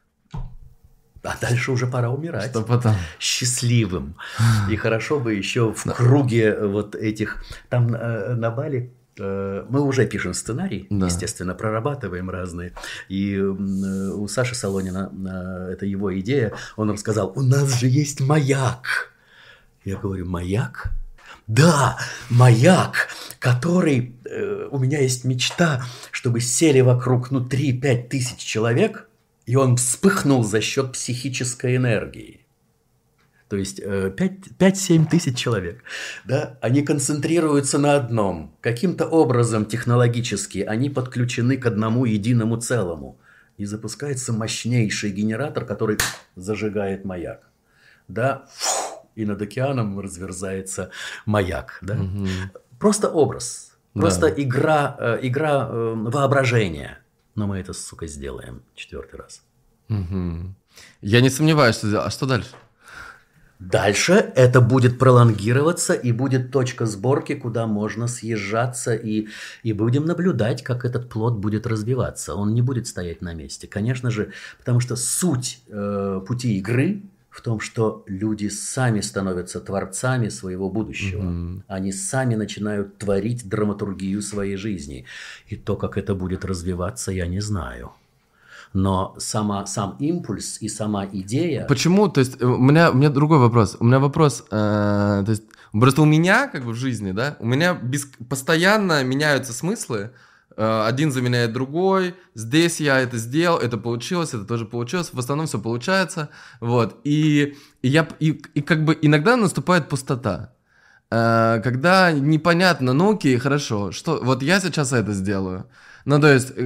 [SPEAKER 2] А дальше уже пора умирать.
[SPEAKER 1] Что потом?
[SPEAKER 2] Счастливым. И хорошо бы еще в круге вот этих... Там на Бали мы уже пишем сценарий, естественно, прорабатываем разные. И у Саши Солонина, это его идея, он рассказал, у нас же есть маяк. Я говорю, маяк? Да, маяк, который... У меня есть мечта, чтобы сели вокруг 3-5 тысяч человек... И он вспыхнул за счет психической энергии. То есть 5-7 тысяч человек. Да? Они концентрируются на одном. Каким-то образом технологически они подключены к одному единому целому. И запускается мощнейший генератор, который зажигает маяк. Да? И над океаном разверзается маяк. Да? Просто образ. Просто игра воображения. Но мы это, сука, сделаем 4-й раз.
[SPEAKER 1] Я не сомневаюсь, что... А что дальше?
[SPEAKER 2] Дальше это будет пролонгироваться, и будет точка сборки, куда можно съезжаться, и будем наблюдать, как этот плод будет развиваться. Он не будет стоять на месте. Конечно же, потому что суть пути игры в том, что люди сами становятся творцами своего будущего. Они сами начинают творить драматургию своей жизни. И то, как это будет развиваться, я не знаю. Но сам импульс и сама идея...
[SPEAKER 1] Почему? То есть у меня другой вопрос. У меня вопрос... то есть, просто у меня как бы в жизни, да, у меня постоянно меняются смыслы. Один заменяет другой, здесь я это сделал, это получилось, это тоже получилось, в основном все получается, вот, и как бы иногда наступает пустота, когда непонятно, ну окей, хорошо, что, вот я сейчас это сделаю, ну то есть,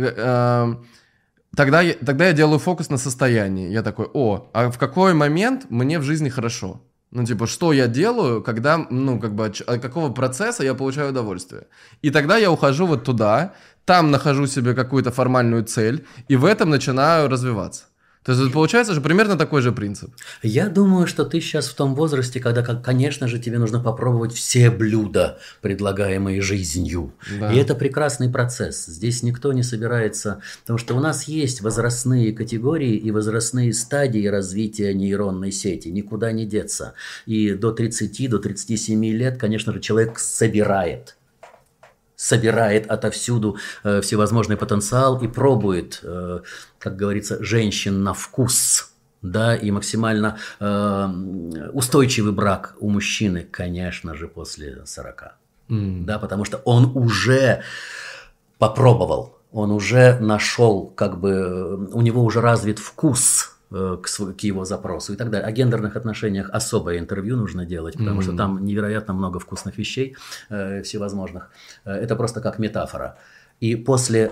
[SPEAKER 1] тогда я делаю фокус на состоянии, я такой, а в какой момент мне в жизни хорошо? Ну, типа, что я делаю, когда, от какого процесса я получаю удовольствие. И тогда я ухожу вот туда, там нахожу себе какую-то формальную цель, и в этом начинаю развиваться. То есть, получается же примерно такой же принцип.
[SPEAKER 2] Я думаю, что ты сейчас в том возрасте, когда, конечно же, тебе нужно попробовать все блюда, предлагаемые жизнью. Да. И это прекрасный процесс. Здесь никто не собирается... Потому что у нас есть возрастные категории и возрастные стадии развития нейронной сети. Никуда не деться. И до 30, до 37 лет, конечно же, человек собирает отовсюду всевозможный потенциал и пробует, как говорится, женщин на вкус, да, и максимально устойчивый брак у мужчины, конечно же, после 40. да, потому что он уже попробовал, он уже нашел, как бы, у него уже развит вкус к его запросу и так далее. О гендерных отношениях особое интервью нужно делать, потому что там невероятно много вкусных вещей всевозможных. Это просто как метафора. И после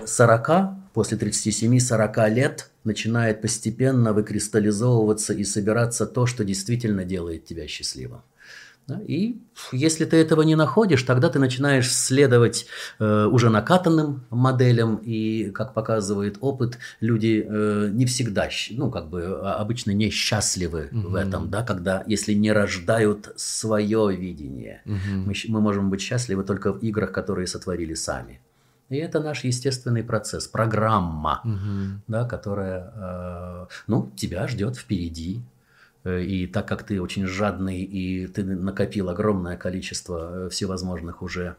[SPEAKER 2] 37-40 лет начинает постепенно выкристаллизовываться и собираться то, что действительно делает тебя счастливым. И если ты этого не находишь, тогда ты начинаешь следовать уже накатанным моделям, и, как показывает опыт, люди не всегда, ну, как бы обычно несчастливы в этом, да, когда, если не рождают свое видение. Мы можем быть счастливы только в играх, которые сотворили сами. И это наш естественный процесс, программа, да, которая, ну, тебя ждет впереди. И так как ты очень жадный, и ты накопил огромное количество всевозможных уже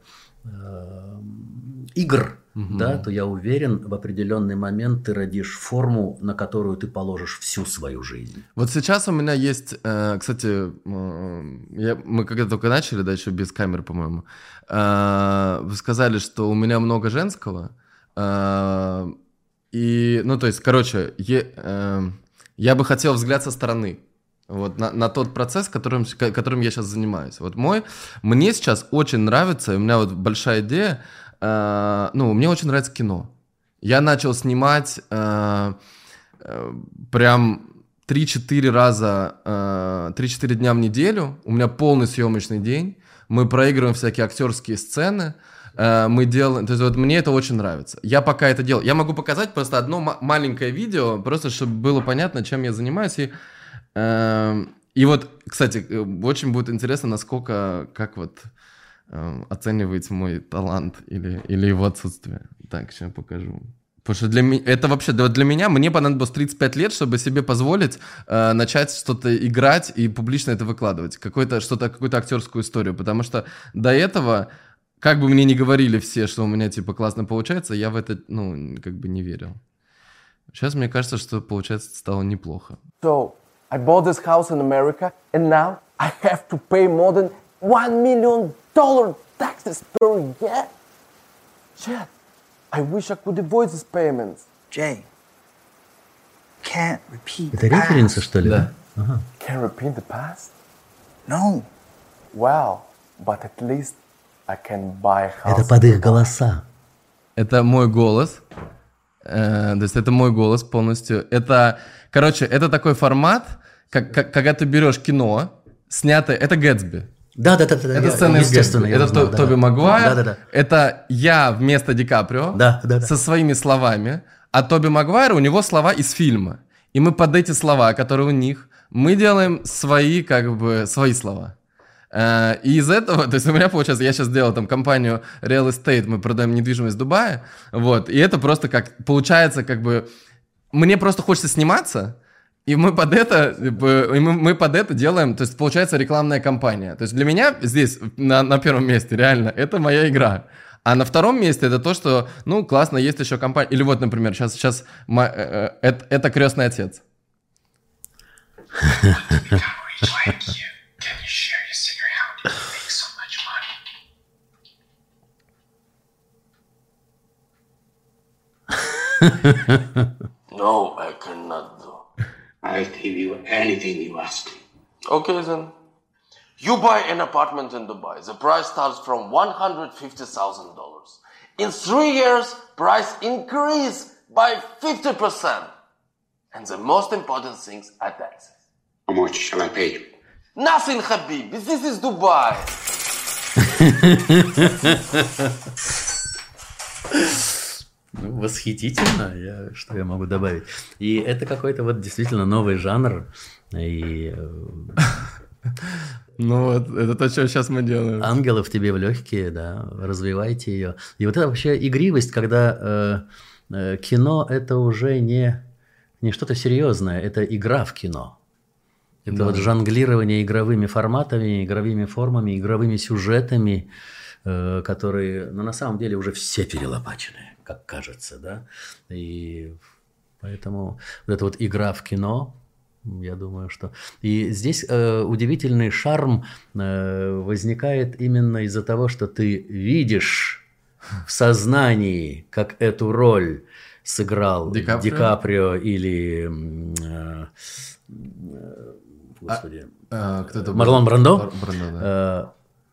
[SPEAKER 2] игр, да, то я уверен, в определенный момент ты родишь форму, на которую ты положишь всю свою жизнь.
[SPEAKER 1] Вот сейчас у меня есть, кстати, мы когда только начали, да, еще без камер, по-моему, вы сказали, что у меня много женского, и, ну, то есть, короче, я бы хотел взгляд со стороны. Вот на тот процесс, которым я сейчас занимаюсь. Вот мне сейчас очень нравится, у меня вот большая идея, ну, мне очень нравится кино. Я начал снимать прям 3-4 раза, 3-4 дня в неделю, у меня полный съемочный день, мы проигрываем всякие актерские сцены, мы делаем, то есть вот мне это очень нравится. Я пока это делаю, я могу показать просто одно маленькое видео, просто чтобы было понятно, чем я занимаюсь, и вот, кстати, очень будет интересно, насколько, как вот оцениваете мой талант или его отсутствие. Так, сейчас покажу. Потому что это вообще, для меня, мне понадобилось 35 лет, чтобы себе позволить начать что-то играть и публично это выкладывать. Какую-то актерскую историю. Потому что до этого, как бы мне ни говорили все, что у меня типа классно получается, я в это, ну, как бы не верил. Сейчас мне кажется, что получается стало неплохо.
[SPEAKER 4] So, I bought this house in America, and now I have to pay more than $1 million taxes per year? Chad, I wish I could avoid these payments.
[SPEAKER 5] Jay, can't repeat
[SPEAKER 2] Это
[SPEAKER 5] the
[SPEAKER 2] референсы,
[SPEAKER 5] past.
[SPEAKER 2] что ли?
[SPEAKER 1] Да.
[SPEAKER 2] Ага.
[SPEAKER 4] Can't repeat the past?
[SPEAKER 5] No.
[SPEAKER 4] Well, but at least I can buy a house.
[SPEAKER 2] Это под их голоса.
[SPEAKER 1] Это мой голос. То есть это мой голос полностью. Это, короче, это такой формат, когда ты берешь кино, снятое... Это Гэтсби.
[SPEAKER 2] Да.
[SPEAKER 1] Это сцена из Гэтсби. Это Тоби Магуайр.
[SPEAKER 2] Да.
[SPEAKER 1] Это я вместо Ди Каприо со своими словами. А Тоби Магуайр, у него слова из фильма. И мы под эти слова, которые у них, мы делаем свои, как бы, свои слова. И из этого, то есть у меня получается, я сейчас сделал там компанию Real Estate, мы продаем недвижимость в Дубае, вот, и это просто как, получается, как бы, мне просто хочется сниматься, и мы под это делаем, то есть получается рекламная кампания. То есть для меня здесь на первом месте реально это моя игра. А на втором месте это то, что, ну, классно, есть еще компания. Или вот, например, сейчас это «Крестный отец».
[SPEAKER 4] No, I cannot do.
[SPEAKER 6] I'll give you anything you ask me.
[SPEAKER 4] Okay then. You buy an apartment in Dubai. The price starts from $150,000. In 3 years, price increase by 50%. And the most important things are taxes.
[SPEAKER 6] How much shall I pay you?
[SPEAKER 4] Nothing, Habib. This is Dubai.
[SPEAKER 2] Ну, восхитительно, что я могу добавить. И это какой-то вот действительно новый жанр. И...
[SPEAKER 1] Ну вот, это то, что сейчас мы делаем.
[SPEAKER 2] Ангелов тебе в легкие, да, развивайте ее. И вот это вообще игривость, когда кино это уже не что-то серьезное, это игра в кино. Это вот жонглирование игровыми форматами, игровыми формами, игровыми сюжетами, которые, ну, на самом деле уже все перелопачены, как кажется, да. И поэтому вот эта вот игра в кино, Я думаю, что... И здесь удивительный шарм возникает именно из-за того, что ты видишь в сознании, как эту роль сыграл Ди Каприо или... Господи...
[SPEAKER 1] кто-то
[SPEAKER 2] Марлон Брандо.
[SPEAKER 1] Да.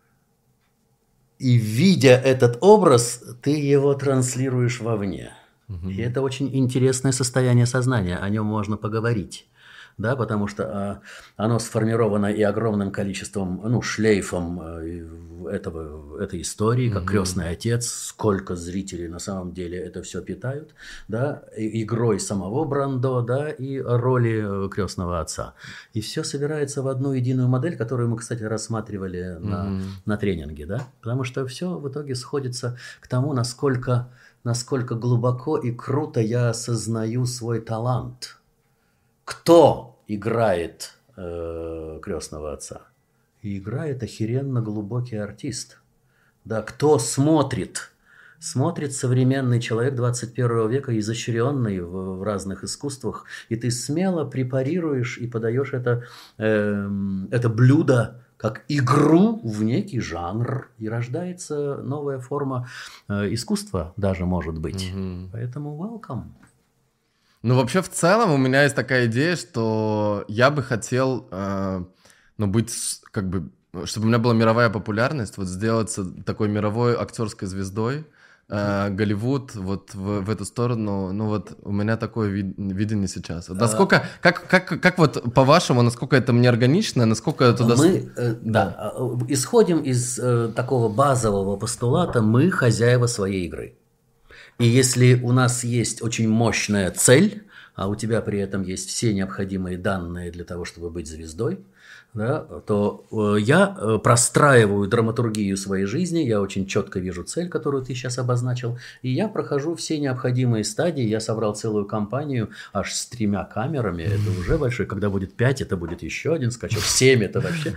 [SPEAKER 2] И видя этот образ, ты его транслируешь вовне. И это очень интересное состояние сознания, о нем можно поговорить. Да, потому что оно сформировано и огромным количеством, ну, шлейфом этой истории, как «Крестный отец», сколько зрителей на самом деле это все питают, да, игрой самого Брандо, да, и роли крестного отца. И все собирается в одну единую модель, которую мы, кстати, рассматривали на тренинге, да, потому что все в итоге сходится к тому, насколько глубоко и круто я осознаю свой талант. Кто играет крестного отца? И играет охеренно глубокий артист. Да, кто смотрит? Смотрит современный человек 21 века, изощренный в разных искусствах, и ты смело препарируешь и подаешь это блюдо как игру в некий жанр, и рождается новая форма искусства даже, может быть. Поэтому welcome.
[SPEAKER 1] Ну, вообще, в целом, у меня есть такая идея, что я бы хотел, быть, как бы, чтобы у меня была мировая популярность, вот сделаться такой мировой актерской звездой, Голливуд вот в эту сторону, ну вот у меня такое видение сейчас. Вот насколько, как вот по-вашему, насколько это мне органично, насколько это...
[SPEAKER 2] Мы, исходим из такого базового постулата: мы хозяева своей игры. И если у нас есть очень мощная цель, а у тебя при этом есть все необходимые данные для того, чтобы быть звездой, да, то я простраиваю драматургию своей жизни, я очень четко вижу цель, которую ты сейчас обозначил, и я прохожу все необходимые стадии. Я собрал целую компанию аж с 3 камерами, это уже большой, когда будет 5, это будет еще один скачок, 7 это вообще.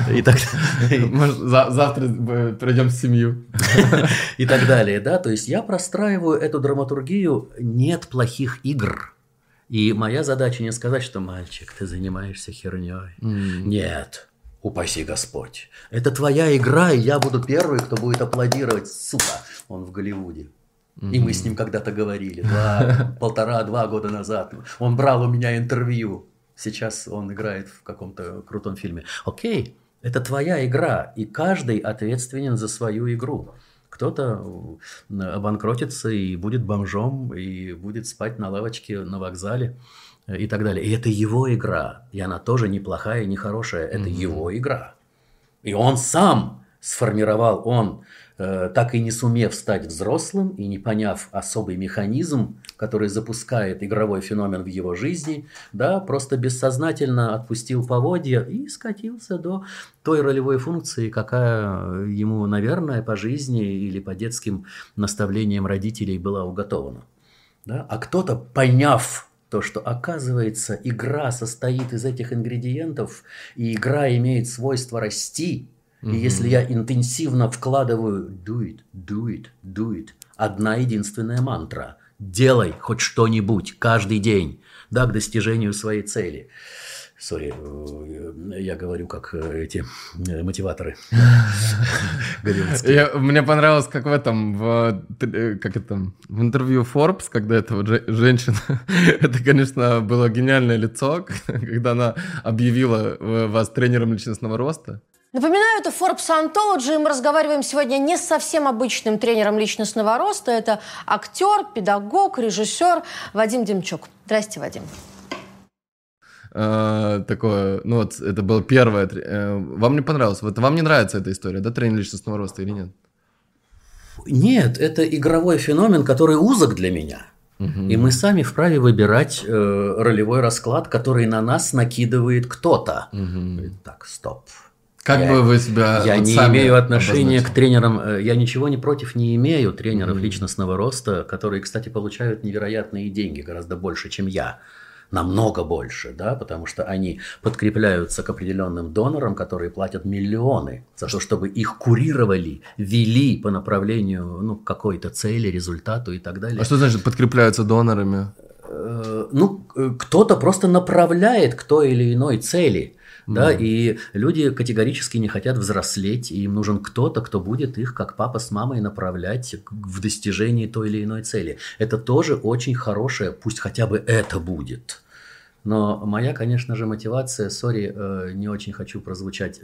[SPEAKER 1] Завтра пройдем семью.
[SPEAKER 2] И так далее, да, то есть я простраиваю эту драматургию, нет плохих игр. И моя задача не сказать, что мальчик, ты занимаешься херней. Нет, упаси Господь. Это твоя игра, и я буду первый, кто будет аплодировать. Сука, он в Голливуде. И мы с ним когда-то говорили, 1,5-2 года назад. Он брал у меня интервью. Сейчас он играет в каком-то крутом фильме. Окей, это твоя игра, и каждый ответственен за свою игру. Кто-то обанкротится и будет бомжом, и будет спать на лавочке на вокзале и так далее. И это его игра. И она тоже не плохая, не хорошая. Это его игра. И он сам сформировал, так и не сумев стать взрослым и не поняв особый механизм, который запускает игровой феномен в его жизни, да, просто бессознательно отпустил поводья и скатился до той ролевой функции, какая ему, наверное, по жизни или по детским наставлениям родителей была уготована. Да? А кто-то, поняв то, что, оказывается, игра состоит из этих ингредиентов, и игра имеет свойство расти, и если я интенсивно вкладываю do it, одна единственная мантра: делай хоть что-нибудь каждый день, да, к достижению своей цели. Сори, я говорю как эти мотиваторы.
[SPEAKER 1] Мне понравилось, как в интервью Forbes, когда это вот женщина, это, конечно, было гениальное лицо, когда она объявила вас тренером личностного роста.
[SPEAKER 7] Напоминаю, это Forbes Anthology. Мы разговариваем сегодня не с совсем обычным тренером личностного роста. Это актер, педагог, режиссер Вадим Демчук. Здрасте, Вадим.
[SPEAKER 1] Такое, ну вот, это было первое. Вам не понравилось? Вот вам не нравится эта история, да, тренер личностного роста или нет?
[SPEAKER 2] Нет, это игровой феномен, который узок для меня. И мы сами вправе выбирать ролевой расклад, который на нас накидывает кто-то. Так, стоп.
[SPEAKER 1] Как бы вы себя...
[SPEAKER 2] Я не имею отношения к тренерам, я ничего против не имею тренеров личностного роста, которые, кстати, получают невероятные деньги, гораздо больше, чем я. Намного больше, да, потому что они подкрепляются к определенным донорам, которые платят миллионы за то, чтобы их курировали, вели по направлению, к какой-то цели, результату и так далее.
[SPEAKER 1] А что значит подкрепляются донорами?
[SPEAKER 2] кто-то просто направляет к той или иной цели. Да, и люди категорически не хотят взрослеть, и им нужен кто-то, кто будет их, как папа с мамой, направлять в достижении той или иной цели. Это тоже очень хорошее, пусть хотя бы это будет. Но моя, конечно же, мотивация, не очень хочу прозвучать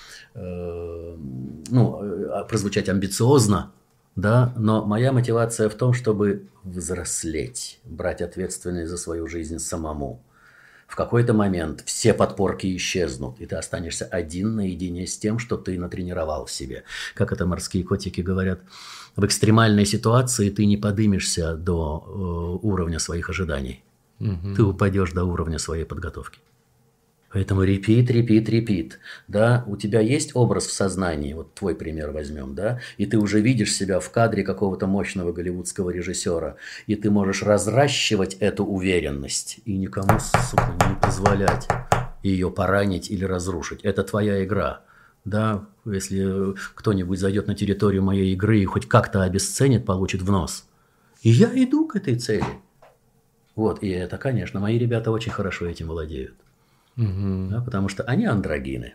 [SPEAKER 2] амбициозно, да, но моя мотивация в том, чтобы взрослеть, брать ответственность за свою жизнь самому. В какой-то момент все подпорки исчезнут, и ты останешься один наедине с тем, что ты натренировал в себе. Как это морские котики говорят, в экстремальной ситуации ты не подымешься до уровня своих ожиданий. Ты упадешь до уровня своей подготовки. Поэтому repeat. Да, у тебя есть образ в сознании, вот твой пример возьмем, да, и ты уже видишь себя в кадре какого-то мощного голливудского режиссера, и ты можешь разращивать эту уверенность и никому, сука, не позволять ее поранить или разрушить. Это твоя игра. Да, если кто-нибудь зайдет на территорию моей игры и хоть как-то обесценит, получит в нос. И я иду к этой цели. Вот, и это, конечно, мои ребята очень хорошо этим владеют. Да, потому что они андрогины.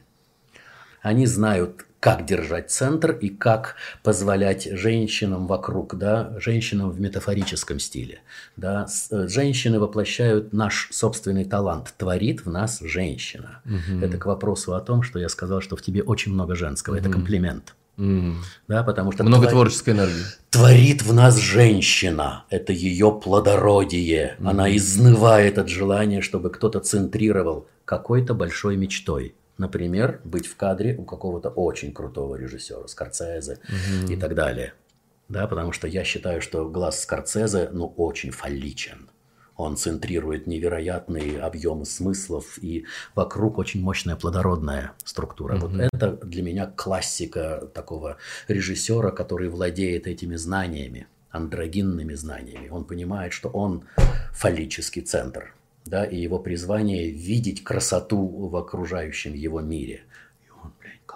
[SPEAKER 2] Они знают, как держать центр и как позволять женщинам вокруг, да, женщинам в метафорическом стиле. Да. Женщины воплощают наш собственный талант. Творит в нас женщина. Это к вопросу о том, что я сказал, что в тебе очень много женского. Это комплимент. Да, потому что
[SPEAKER 1] много творческой энергии.
[SPEAKER 2] Творит в нас женщина. Это ее плодородие. Она изнывает от желания, чтобы кто-то центрировал какой-то большой мечтой. Например, быть в кадре у какого-то очень крутого режиссера, Скорсезе и так далее. Да, потому что я считаю, что глаз Скорсезе, очень фалличен. Он центрирует невероятные объемы смыслов, и вокруг очень мощная плодородная структура. Вот это для меня классика такого режиссера, который владеет этими знаниями, андрогинными знаниями. Он понимает, что он фаллический центр, да, и его призвание видеть красоту в окружающем его мире. И он,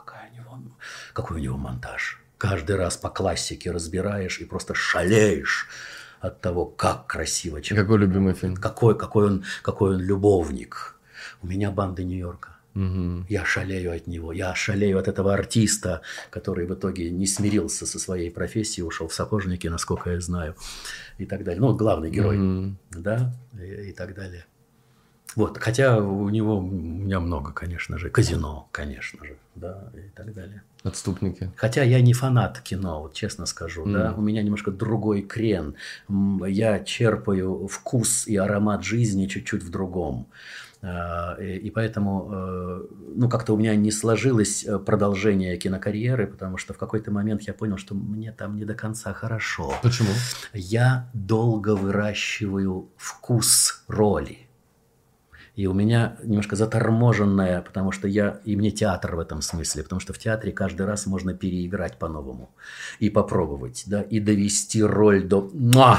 [SPEAKER 2] какой у него монтаж. Каждый раз по классике разбираешь и просто шалеешь от того, как красиво.
[SPEAKER 1] Какой любимый фильм?
[SPEAKER 2] Какой он любовник. У меня «Банды Нью-Йорка». Я шалею от него. Я шалею от этого артиста, который в итоге не смирился со своей профессией, ушел в сапожники, насколько я знаю, и так далее. Главный герой, да, и так далее. Вот, хотя у меня много, конечно же. «Казино», конечно же, да, и так далее.
[SPEAKER 1] «Отступники».
[SPEAKER 2] Хотя я не фанат кино, вот честно скажу, да, у меня немножко другой крен. Я черпаю вкус и аромат жизни чуть-чуть в другом. И поэтому, как-то у меня не сложилось продолжение кинокарьеры, потому что в какой-то момент я понял, что мне там не до конца хорошо.
[SPEAKER 1] Почему?
[SPEAKER 2] Я долго выращиваю вкус роли. И у меня немножко заторможенная, потому что и мне театр в этом смысле, потому что в театре каждый раз можно переиграть по-новому и попробовать, да, и довести роль до...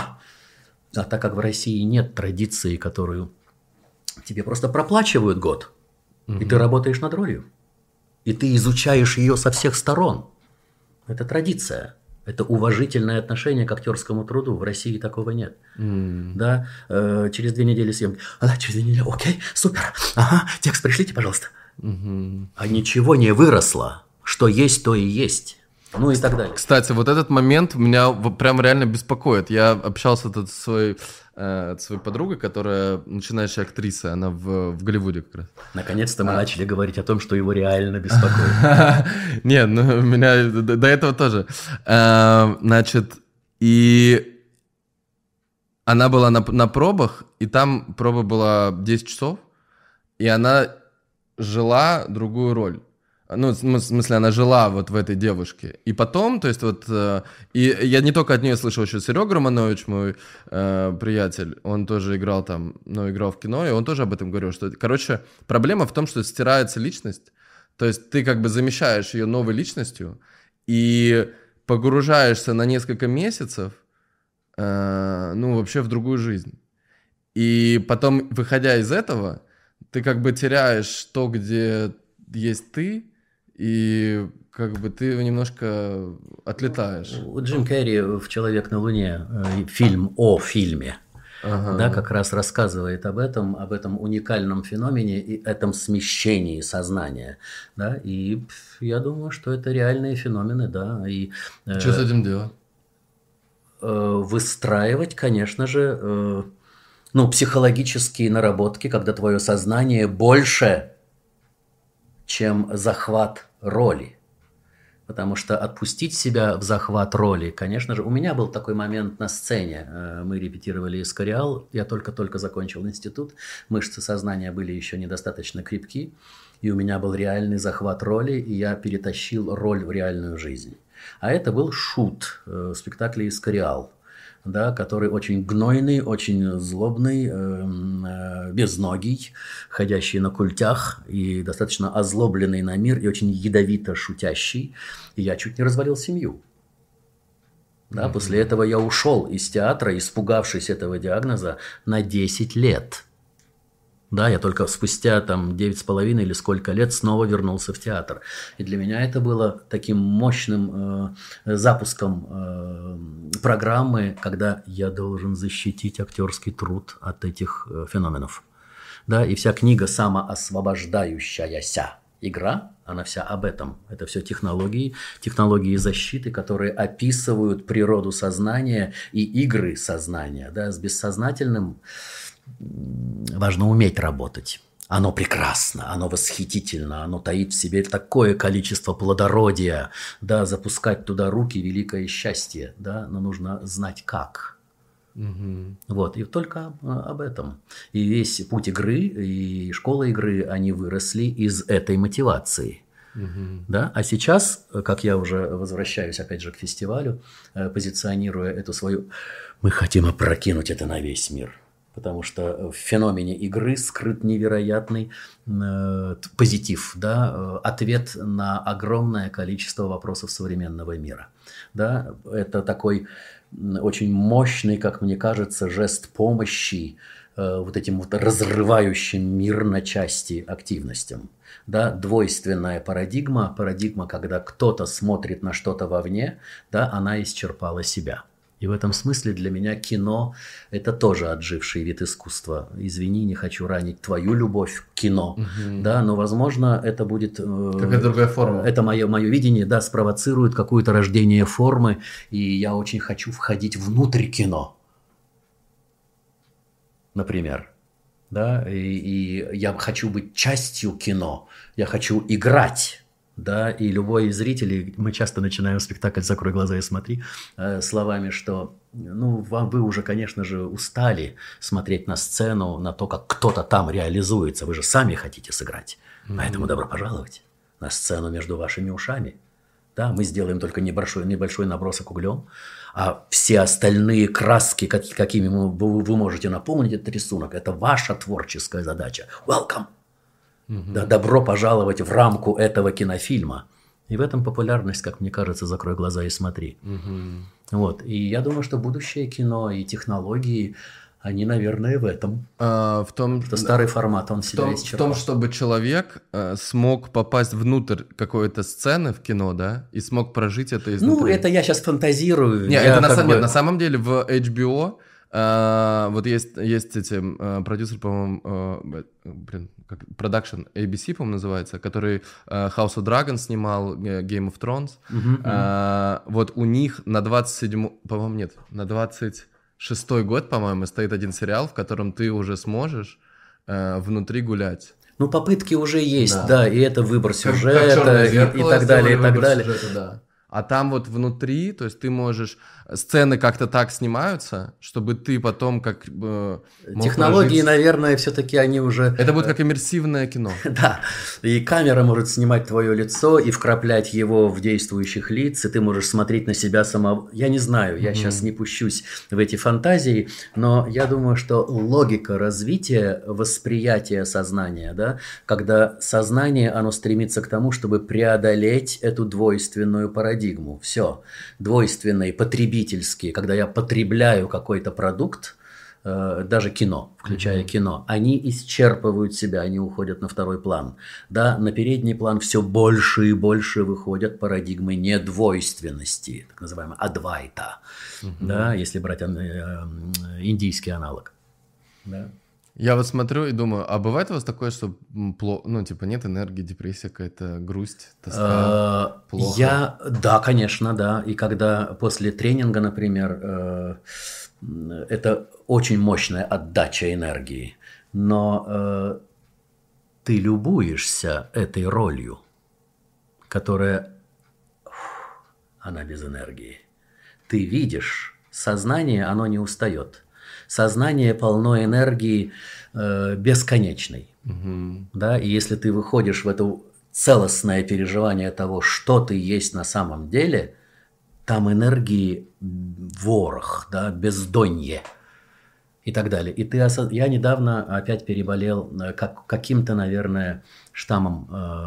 [SPEAKER 2] А так как в России нет традиции, которую тебе просто проплачивают год, и ты работаешь над ролью, и ты изучаешь ее со всех сторон. Это традиция. Это уважительное отношение к актерскому труду. В России такого нет. Да? Через 2 недели съемки. Через 2 недели. Окей, супер. Ага, текст пришлите, пожалуйста. А ничего не выросло. Что есть, то и есть. И так далее.
[SPEAKER 1] Кстати, вот этот момент меня прям реально беспокоит. Я общался тут с своей подругой, которая начинающая актриса, она в Голливуде как раз.
[SPEAKER 2] Наконец-то мы начали говорить о том, что его реально беспокоит.
[SPEAKER 1] Нет, меня до этого тоже. Значит, и она была на пробах, и там проба была 10 часов, и она жила другую роль. В смысле, она жила вот в этой девушке. И потом, то есть вот... И я не только от нее слышал, еще Серега Романович, мой приятель, он тоже играл там, играл в кино, и он тоже об этом говорил, что, короче, проблема в том, что стирается личность, то есть ты как бы замещаешь ее новой личностью и погружаешься на несколько месяцев, вообще в другую жизнь. И потом, выходя из этого, ты как бы теряешь то, где есть ты, и как бы ты немножко отлетаешь.
[SPEAKER 2] Джим Керри в «Человек на Луне», фильм о фильме, да, как раз рассказывает об этом уникальном феномене и этом смещении сознания, да, и я думаю, что это реальные феномены, да, и
[SPEAKER 1] что с этим делать?
[SPEAKER 2] Выстраивать, конечно же, психологические наработки, когда твое сознание больше, чем захват роли. Потому что отпустить себя в захват роли, конечно же, у меня был такой момент на сцене. Мы репетировали «Эскориал», я только-только закончил институт, мышцы сознания были еще недостаточно крепки, и у меня был реальный захват роли, и я перетащил роль в реальную жизнь. А это был шут спектакля «Эскориал», да, который очень гнойный, очень злобный, безногий, ходящий на культях и достаточно озлобленный на мир и очень ядовито шутящий. И я чуть не развалил семью. Да, после этого я ушел из театра, испугавшись этого диагноза, на 10 лет. Да, я только спустя 9,5 или сколько лет снова вернулся в театр. И для меня это было таким мощным запуском программы, когда я должен защитить актерский труд от этих феноменов. Да, и вся книга «Самоосвобождающаяся игра», она вся об этом. Это все технологии защиты, которые описывают природу сознания и игры сознания. Да, с бессознательным важно уметь работать. Оно прекрасно, оно восхитительно, оно таит в себе такое количество плодородия, да, запускать туда руки – великое счастье, да, но нужно знать как. Вот, и только об этом. И весь путь игры и школа игры, они выросли из этой мотивации. Да? А сейчас, как я уже возвращаюсь опять же к фестивалю, позиционируя эту свою… Мы хотим опрокинуть это на весь мир. Потому что в феномене игры скрыт невероятный позитив, да, ответ на огромное количество вопросов современного мира. Да. Это такой очень мощный, как мне кажется, жест помощи вот этим вот разрывающим мир на части активностям. Да. Двойственная парадигма, когда кто-то смотрит на что-то вовне, да, она исчерпала себя. И в этом смысле для меня кино – это тоже отживший вид искусства. Извини, не хочу ранить твою любовь к кино, да, но, возможно, это будет…
[SPEAKER 1] Какая-то другая форма.
[SPEAKER 2] Это мое видение, да, спровоцирует какое-то рождение формы, и я очень хочу входить внутрь кино, например. Да, и я хочу быть частью кино, я хочу играть. Да, и любой из зрителей, мы часто начинаем спектакль «Закрой глаза и смотри» словами, что вы уже, конечно же, устали смотреть на сцену, на то, как кто-то там реализуется. Вы же сами хотите сыграть. Поэтому добро пожаловать на сцену между вашими ушами. Да, мы сделаем только небольшой набросок углем, а все остальные краски, какими вы можете наполнить этот рисунок, это ваша творческая задача. Welcome! Да, добро пожаловать в рамку этого кинофильма. И в этом популярность, как мне кажется, «Закрой глаза и смотри». Вот. И я думаю, что будущее кино и технологии, они, наверное, в этом. Что старый формат, он себя исчерпал.
[SPEAKER 1] В том, чтобы человек смог попасть внутрь какой-то сцены в кино, да, и смог прожить это изнутри.
[SPEAKER 2] Это я сейчас фантазирую.
[SPEAKER 1] Нет, на самом деле в HBO… вот есть эти продюсер, по-моему, продакшн ABC, по-моему, называется, который House of Dragon снимал, Game of Thrones. Вот у них на 26-й год, по-моему, стоит один сериал, в котором ты уже сможешь внутри гулять.
[SPEAKER 2] Попытки уже есть, да, и это выбор сюжета, и так далее, и так далее.
[SPEAKER 1] Сюжета, да. А там вот внутри, то есть ты можешь… Сцены как-то так снимаются, чтобы ты потом как бы…
[SPEAKER 2] Технологии, прожить... наверное, все-таки они уже…
[SPEAKER 1] Это будет как иммерсивное кино.
[SPEAKER 2] Да, и камера может снимать твое лицо и вкраплять его в действующих лиц, и ты можешь смотреть на себя самого… Я не знаю, я сейчас не пущусь в эти фантазии, но я думаю, что логика развития восприятия сознания, да, когда сознание, оно стремится к тому, чтобы преодолеть эту двойственную парадигму. Все, двойственные, потребительские, когда я потребляю какой-то продукт, даже кино, включая кино, они исчерпывают себя, они уходят на второй план. Да, на передний план все больше и больше выходят парадигмы недвойственности, так называемая адвайта, да, если брать индийский аналог. Да.
[SPEAKER 1] Я вот смотрю и думаю, а бывает у вас такое, что нет энергии, депрессия какая-то, грусть, тоска, плохо?
[SPEAKER 2] Да, конечно, да. И когда после тренинга, например, это очень мощная отдача энергии, но ты любуешься этой ролью, которая, она без энергии. Ты видишь, сознание, оно не устает. Сознание полно энергии бесконечной. Да? И если ты выходишь в это целостное переживание того, что ты есть на самом деле, там энергии ворох, да, бездонье и так далее. И я недавно опять переболел каким-то, наверное, штаммом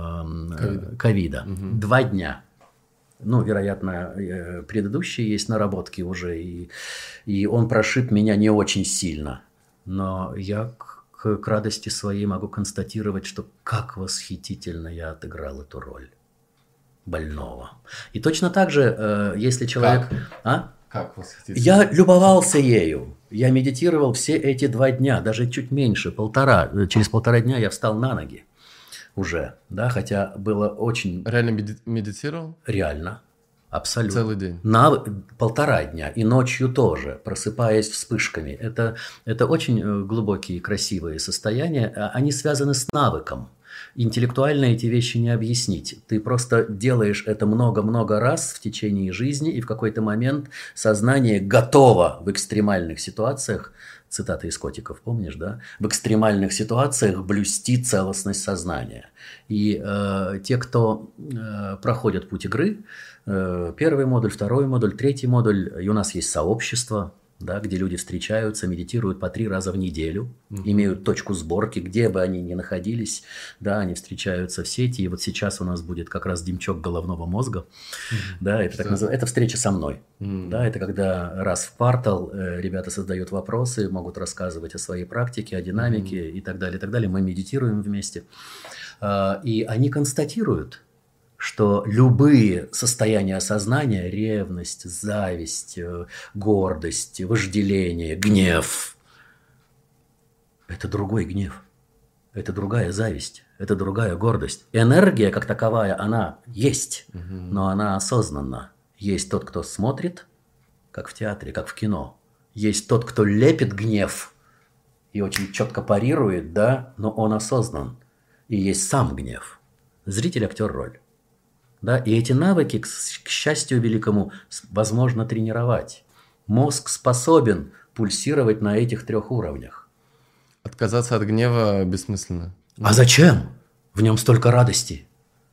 [SPEAKER 2] ковида. 2 дня. Вероятно, предыдущие есть наработки уже, и он прошиб меня не очень сильно. Но я к радости своей могу констатировать, что как восхитительно я отыграл эту роль больного. И точно так же, если человек...
[SPEAKER 1] Как восхитительно?
[SPEAKER 2] Я любовался ею. Я медитировал все эти 2 дня, даже чуть меньше, Через 1,5 дня я встал на ноги. Уже, да, хотя было очень...
[SPEAKER 1] Реально медитировал?
[SPEAKER 2] Реально, абсолютно.
[SPEAKER 1] Целый день?
[SPEAKER 2] 1,5 дня, и ночью тоже, просыпаясь вспышками. Это очень глубокие, красивые состояния, они связаны с навыком. Интеллектуально эти вещи не объяснить. Ты просто делаешь это много-много раз в течение жизни, и в какой-то момент сознание готово в экстремальных ситуациях, цитата из «Котиков», помнишь, да? В экстремальных ситуациях блюсти целостность сознания. И те, кто проходят путь игры, 1 модуль, 2 модуль, 3 модуль, и у нас есть сообщество, да, где люди встречаются, медитируют по 3 раза в неделю, имеют точку сборки, где бы они ни находились, да, они встречаются в сети. И вот сейчас у нас будет как раз димчок головного мозга, да, это так называемая, это встреча со мной, да, это когда раз в квартал ребята создают вопросы, могут рассказывать о своей практике, о динамике и так далее, и так далее. Мы медитируем вместе, и они констатируют, что любые состояния сознания, ревность, зависть, гордость, вожделение, гнев – это другой гнев, это другая зависть, это другая гордость. Энергия как таковая, она есть, но она осознанна. Есть тот, кто смотрит, как в театре, как в кино. Есть тот, кто лепит гнев и очень четко парирует, да, но он осознан. И есть сам гнев. Зритель, актер, роль. Да, и эти навыки, к счастью великому, возможно тренировать. Мозг способен пульсировать на этих 3 уровнях.
[SPEAKER 1] Отказаться от гнева бессмысленно.
[SPEAKER 2] А зачем? В нем столько радости.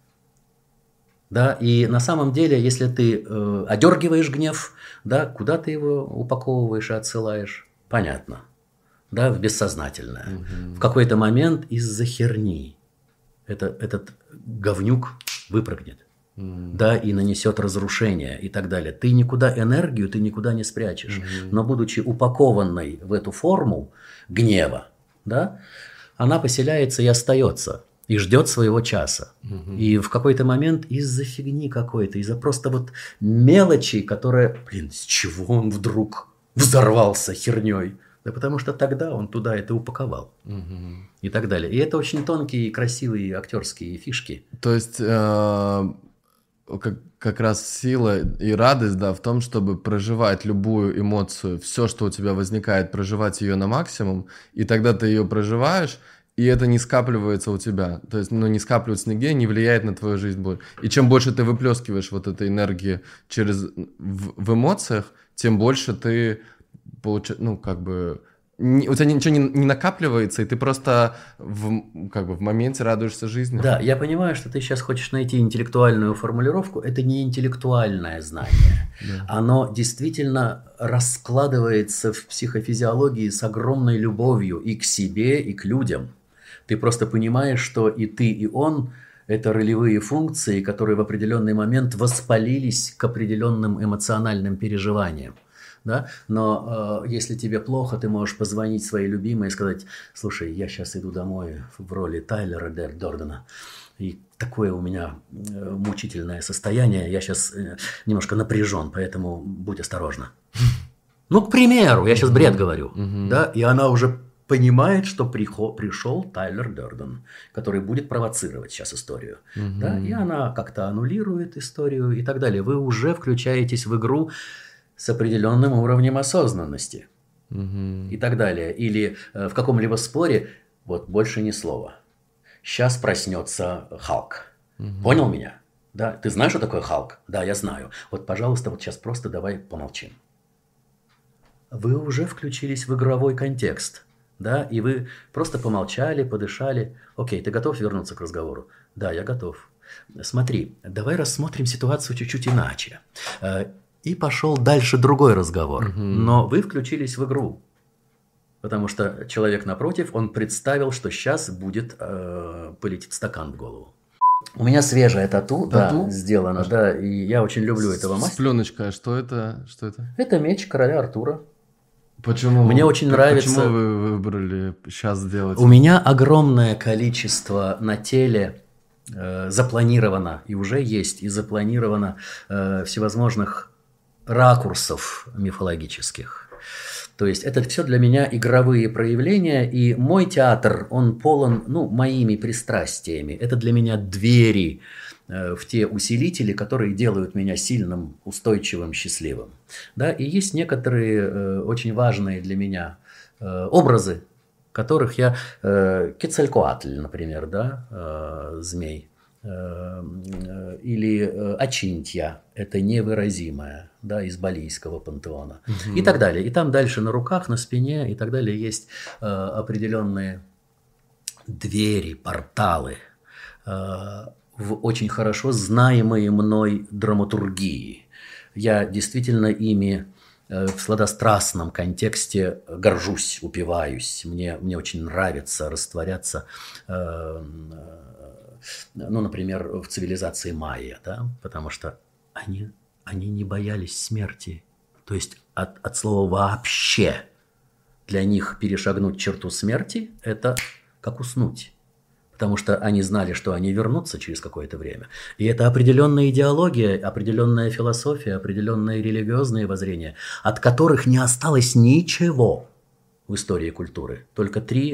[SPEAKER 2] Да, и на самом деле, если ты одергиваешь гнев, да, куда ты его упаковываешь и отсылаешь? Понятно. Да, в бессознательное. В какой-то момент из-за херни этот говнюк выпрыгнет. Да, и нанесет разрушение и так далее. Ты никуда энергию, ты никуда не спрячешь. Но будучи упакованной в эту форму гнева, да, она поселяется и остается, и ждет своего часа. И в какой-то момент из-за фигни какой-то, из-за просто вот мелочи, которая, с чего он вдруг взорвался херней? Да потому что тогда он туда это упаковал. И так далее. И это очень тонкие и красивые актерские фишки.
[SPEAKER 1] То есть... как раз сила и радость, да, в том, чтобы проживать любую эмоцию, все, что у тебя возникает, проживать ее на максимум, и тогда ты ее проживаешь, и это не скапливается у тебя. То есть, не скапливается нигде, не влияет на твою жизнь. И чем больше ты выплескиваешь вот этой энергии в эмоциях, тем больше ты получаешь, у тебя ничего не накапливается, и ты просто в моменте радуешься жизни.
[SPEAKER 2] Да, я понимаю, что ты сейчас хочешь найти интеллектуальную формулировку. Это не интеллектуальное знание. Оно действительно раскладывается в психофизиологии с огромной любовью и к себе, и к людям. Ты просто понимаешь, что и ты, и он – это ролевые функции, которые в определенный момент воспалились к определенным эмоциональным переживаниям. да, но если тебе плохо, ты можешь позвонить своей любимой и сказать: слушай, я сейчас иду домой в роли Тайлера Дордена, и такое у меня мучительное состояние, я сейчас немножко напряжен, поэтому будь осторожна. Ну, к примеру, я сейчас бред говорю, да, и она уже понимает, что пришел Тайлер Дерден, который будет провоцировать сейчас историю. Да? И она как-то аннулирует историю и так далее. Вы уже включаетесь в игру с определенным уровнем осознанности и так далее. Или в каком-либо споре вот больше ни слова. Сейчас проснется Халк. Понял меня? Да? Ты знаешь, что такое Халк? Да, я знаю. Вот, пожалуйста, вот сейчас просто давай помолчим. Вы уже включились в игровой контекст. Да, и вы просто помолчали, подышали. Окей, ты готов вернуться к разговору? Да, я готов. Смотри, давай рассмотрим ситуацию чуть-чуть иначе. И пошел дальше другой разговор. Но вы включились в игру. Потому что человек напротив, он представил, что сейчас будет полетит стакан в голову. У меня свежая тату? Да, сделана, да, и я очень люблю этого мастера.
[SPEAKER 1] С пленочкой, а что это? Что это?
[SPEAKER 2] Это меч короля Артура.
[SPEAKER 1] Почему?
[SPEAKER 2] Мне очень нравится.
[SPEAKER 1] Почему вы выбрали сейчас сделать?
[SPEAKER 2] У меня огромное количество на теле запланировано, и уже есть, и запланировано всевозможных ракурсов мифологических. То есть это все для меня игровые проявления, и мой театр, он полон, моими пристрастиями. Это для меня двери в те усилители, которые делают меня сильным, устойчивым, счастливым. Да? И есть некоторые очень важные для меня образы, которых я... Кецалькоатль, например, да? Змей. Или Очинтья, это невыразимое, да, из балийского пантеона. И так далее. И там дальше на руках, на спине и так далее есть определенные двери, порталы, в очень хорошо знаемые мной драматургии. Я действительно ими в сладострастном контексте горжусь, упиваюсь. Мне очень нравится растворяться, например, в цивилизации майя, да? Потому что они не боялись смерти. То есть от слова «вообще» для них перешагнуть черту смерти – это как уснуть. Потому что они знали, что они вернутся через какое-то время. И это определенная идеология, определенная философия, определенные религиозные воззрения, от которых не осталось ничего в истории культуры. Только 3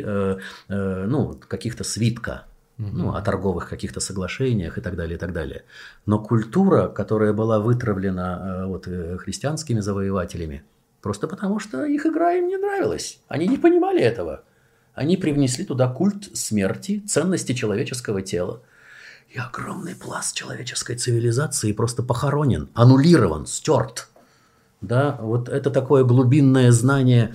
[SPEAKER 2] каких-то свитка, о торговых каких-то соглашениях и так далее, и так далее. Но культура, которая была вытравлена христианскими завоевателями, просто потому что их игра им не нравилась. Они не понимали этого. Они привнесли туда культ смерти, ценности человеческого тела. И огромный пласт человеческой цивилизации просто похоронен, аннулирован, стерт. Да, вот это такое глубинное знание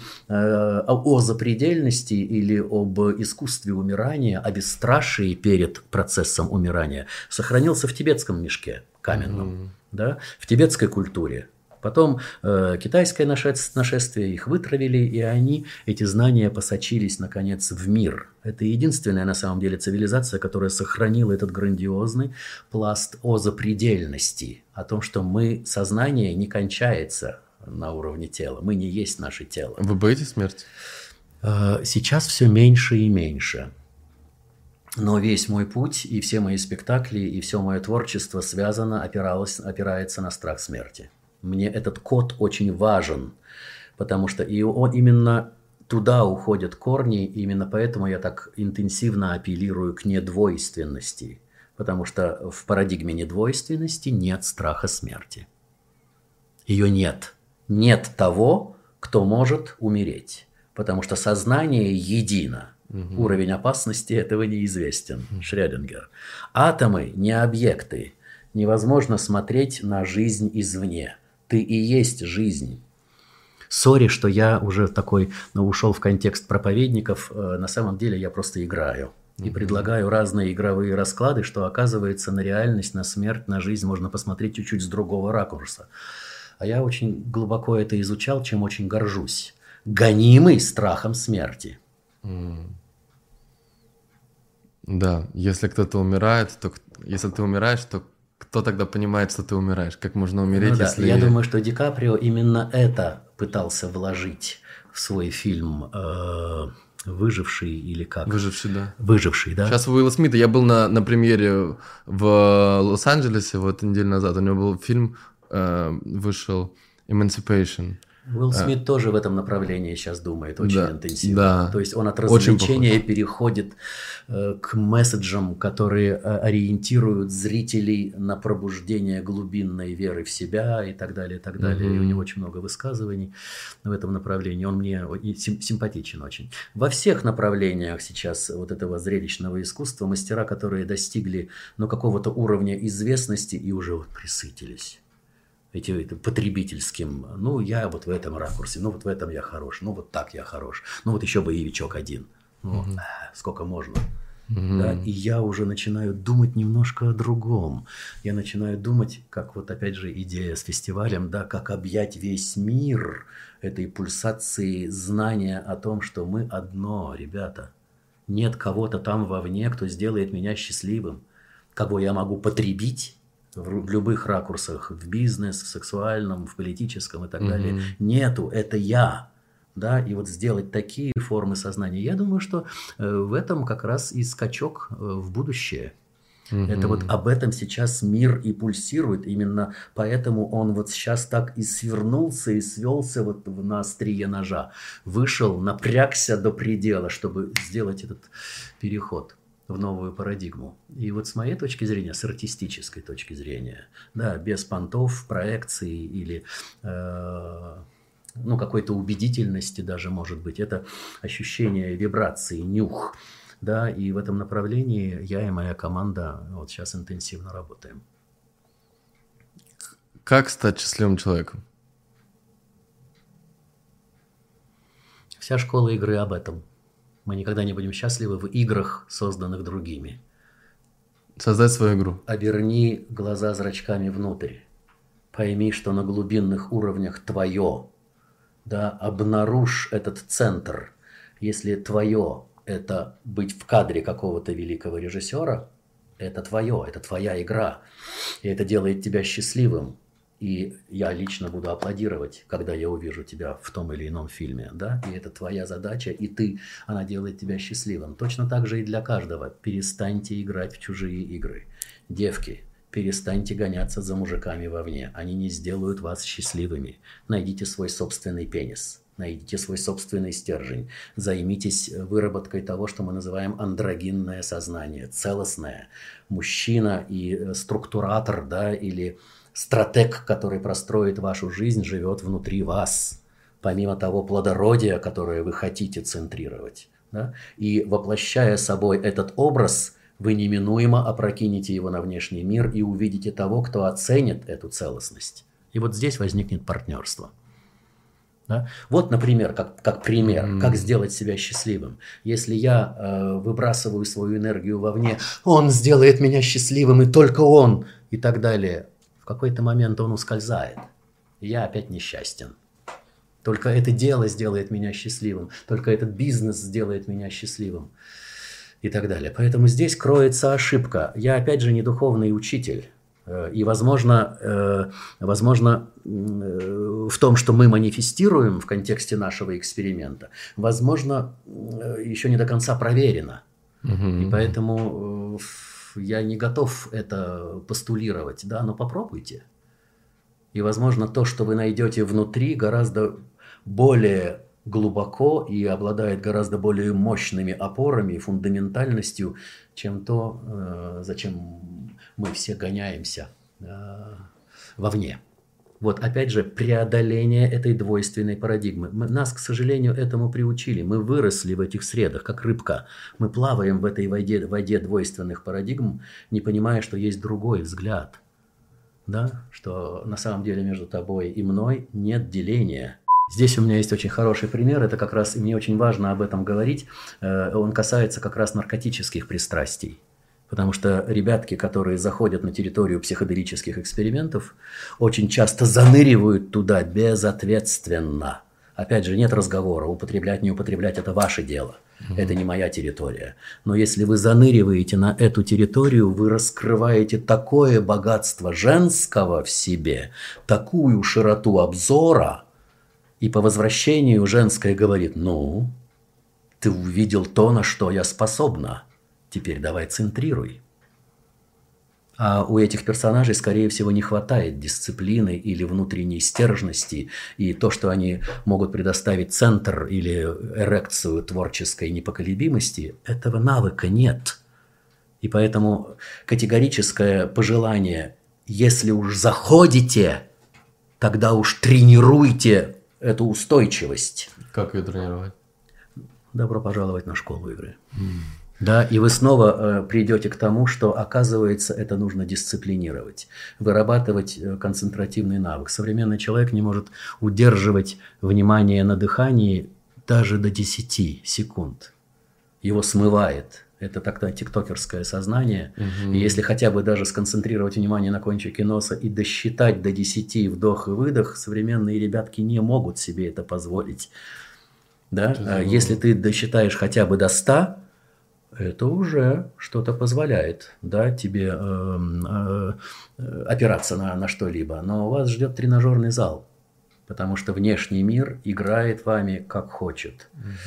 [SPEAKER 2] о запредельности или об искусстве умирания, о бесстрашии перед процессом умирания сохранился в тибетском мешке каменном, да, в тибетской культуре. Потом китайское нашествие, их вытравили, и эти знания посочились, наконец, в мир. Это единственная, на самом деле, цивилизация, которая сохранила этот грандиозный пласт о запредельности, о том, что сознание не кончается на уровне тела, мы не есть наше тело.
[SPEAKER 1] Вы боитесь смерти?
[SPEAKER 2] Сейчас все меньше и меньше. Но весь мой путь, и все мои спектакли, и все мое творчество опирается на страх смерти. Мне этот код очень важен, потому что именно туда уходят корни, и именно поэтому я так интенсивно апеллирую к недвойственности, потому что в парадигме недвойственности нет страха смерти. Ее нет. Нет того, кто может умереть, потому что сознание едино. Уровень опасности этого неизвестен. Шрёдингер. Атомы не объекты. Невозможно смотреть на жизнь извне. Ты и есть жизнь. Сори, что я уже ушел в контекст проповедников. На самом деле я просто играю. И предлагаю разные игровые расклады, что оказывается на реальность, на смерть, на жизнь можно посмотреть чуть-чуть с другого ракурса. А я очень глубоко это изучал, чем очень горжусь. Гонимый страхом смерти.
[SPEAKER 1] Да, если кто-то умирает, если ты умираешь, то кто тогда понимает, что ты умираешь? Как можно умереть,
[SPEAKER 2] Ну да,
[SPEAKER 1] если...
[SPEAKER 2] я думаю, что Ди Каприо именно это пытался вложить в свой фильм «Выживший» или как?
[SPEAKER 1] Выживший, да.
[SPEAKER 2] «Выживший», да?
[SPEAKER 1] Сейчас у Уилла Смита, я был на премьере в Лос-Анджелесе вот неделю назад, у него был фильм, вышел «Emancipation».
[SPEAKER 2] Уилл Смит тоже в этом направлении сейчас думает очень интенсивно.
[SPEAKER 1] Да.
[SPEAKER 2] То есть он от
[SPEAKER 1] Очень
[SPEAKER 2] развлечения переходит к месседжам, которые ориентируют зрителей на пробуждение глубинной веры в себя и так далее, и так далее. И у него очень много высказываний в этом направлении. Он мне симпатичен очень. Во всех направлениях сейчас вот этого зрелищного искусства мастера, которые достигли какого-то уровня известности и уже вот присытились. Потребительским, я вот в этом ракурсе, вот в этом я хорош, вот так я хорош, вот еще боевичок один, сколько можно. Да? И я уже начинаю думать немножко о другом. Я начинаю думать, как вот опять же идея с фестивалем, да, как объять весь мир этой пульсации знания о том, что мы одно, ребята. Нет кого-то там вовне, кто сделает меня счастливым, кого я могу потребить, в любых ракурсах, в бизнес, в сексуальном, в политическом и так далее. Нету, это я. Да? И вот сделать такие формы сознания, я думаю, что в этом как раз и скачок в будущее. Это вот об этом сейчас мир и пульсирует, именно поэтому он вот сейчас так и свернулся, и свелся вот на острие ножа. Вышел, напрягся до предела, чтобы сделать этот переход в новую парадигму. И вот с моей точки зрения, с артистической точки зрения, да, без понтов, проекций или какой-то убедительности даже, может быть, это ощущение вибрации, нюх, да, и в этом направлении я и моя команда вот сейчас интенсивно работаем.
[SPEAKER 1] Как стать счастливым человеком?
[SPEAKER 2] Вся школа игры об этом. Мы никогда не будем счастливы в играх, созданных другими.
[SPEAKER 1] Создать свою игру.
[SPEAKER 2] Оберни глаза зрачками внутрь. Пойми, что на глубинных уровнях твое. Да, обнаружь этот центр. Если твое – это быть в кадре какого-то великого режиссера, это твое, это твоя игра. И это делает тебя счастливым. И я лично буду аплодировать, когда я увижу тебя в том или ином фильме, да, и это твоя задача, и она делает тебя счастливым. Точно так же и для каждого. Перестаньте играть в чужие игры. Девки, перестаньте гоняться за мужиками вовне. Они не сделают вас счастливыми. Найдите свой собственный пенис. Найдите свой собственный стержень. Займитесь выработкой того, что мы называем андрогинное сознание, целостное. Мужчина и структуратор, да, или стратег, который простроит вашу жизнь, живет внутри вас, помимо того плодородия, которое вы хотите центрировать. Да? И воплощая собой этот образ, вы неминуемо опрокинете его на внешний мир и увидите того, кто оценит эту целостность. И вот здесь возникнет партнерство. Да? Вот, например, как пример, как сделать себя счастливым. Если я выбрасываю свою энергию вовне, он сделает меня счастливым, и только он, и так далее. В какой-то момент он ускользает. И я опять несчастен. Только это дело сделает меня счастливым. Только этот бизнес сделает меня счастливым. И так далее. Поэтому здесь кроется ошибка. Я опять же не духовный учитель. И возможно, в том, что мы манифестируем в контексте нашего эксперимента, возможно, еще не до конца проверено. И поэтому я не готов это постулировать, да, но попробуйте. И, возможно, то, что вы найдете внутри, гораздо более глубоко и обладает гораздо более мощными опорами и фундаментальностью, чем то, зачем мы все гоняемся вовне. Вот, опять же, преодоление этой двойственной парадигмы. Нас, к сожалению, этому приучили. Мы выросли в этих средах, как рыбка. Мы плаваем в этой воде двойственных парадигм, не понимая, что есть другой взгляд. Да? Что на самом деле между тобой и мной нет деления. Здесь у меня есть очень хороший пример. Это как раз, и мне очень важно об этом говорить. Он касается как раз наркотических пристрастий. Потому что ребятки, которые заходят на территорию психоделических экспериментов, очень часто заныривают туда безответственно. Опять же, нет разговора, употреблять, не употреблять – это ваше дело. Это не моя территория. Но если вы заныриваете на эту территорию, вы раскрываете такое богатство женского в себе, такую широту обзора, и по возвращению женское говорит: ну, ты увидел то, на что я способна, теперь давай центрируй. А у этих персонажей, скорее всего, не хватает дисциплины или внутренней стержности, и то, что они могут предоставить центр или эрекцию творческой непоколебимости, этого навыка нет. И поэтому категорическое пожелание: если уж заходите, тогда уж тренируйте эту устойчивость.
[SPEAKER 1] Как ее тренировать?
[SPEAKER 2] Добро пожаловать на школу игры. Да, и вы снова придете к тому, что, оказывается, это нужно дисциплинировать, вырабатывать концентративный навык. Современный человек не может удерживать внимание на дыхании даже до 10 секунд. Его смывает. Это тогда тиктокерское сознание. И если хотя бы даже сконцентрировать внимание на кончике носа и досчитать до 10 вдох и выдох, современные ребятки не могут себе это позволить. Да? Если ты досчитаешь хотя бы до 100, это уже что-то позволяет, да, тебе опираться на что-либо. Но вас ждет тренажерный зал, потому что внешний мир играет вами как хочет.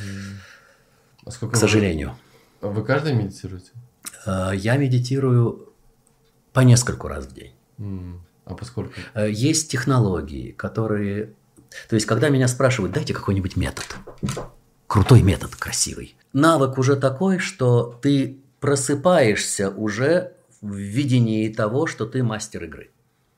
[SPEAKER 2] К сожалению.
[SPEAKER 1] Вы каждый медитируете?
[SPEAKER 2] Я медитирую по нескольку раз в день.
[SPEAKER 1] А поскольку?
[SPEAKER 2] Есть технологии, которые... То есть, когда меня спрашивают: дайте какой-нибудь метод. Крутой метод, красивый. Навык уже такой, что ты просыпаешься уже в видении того, что ты мастер игры.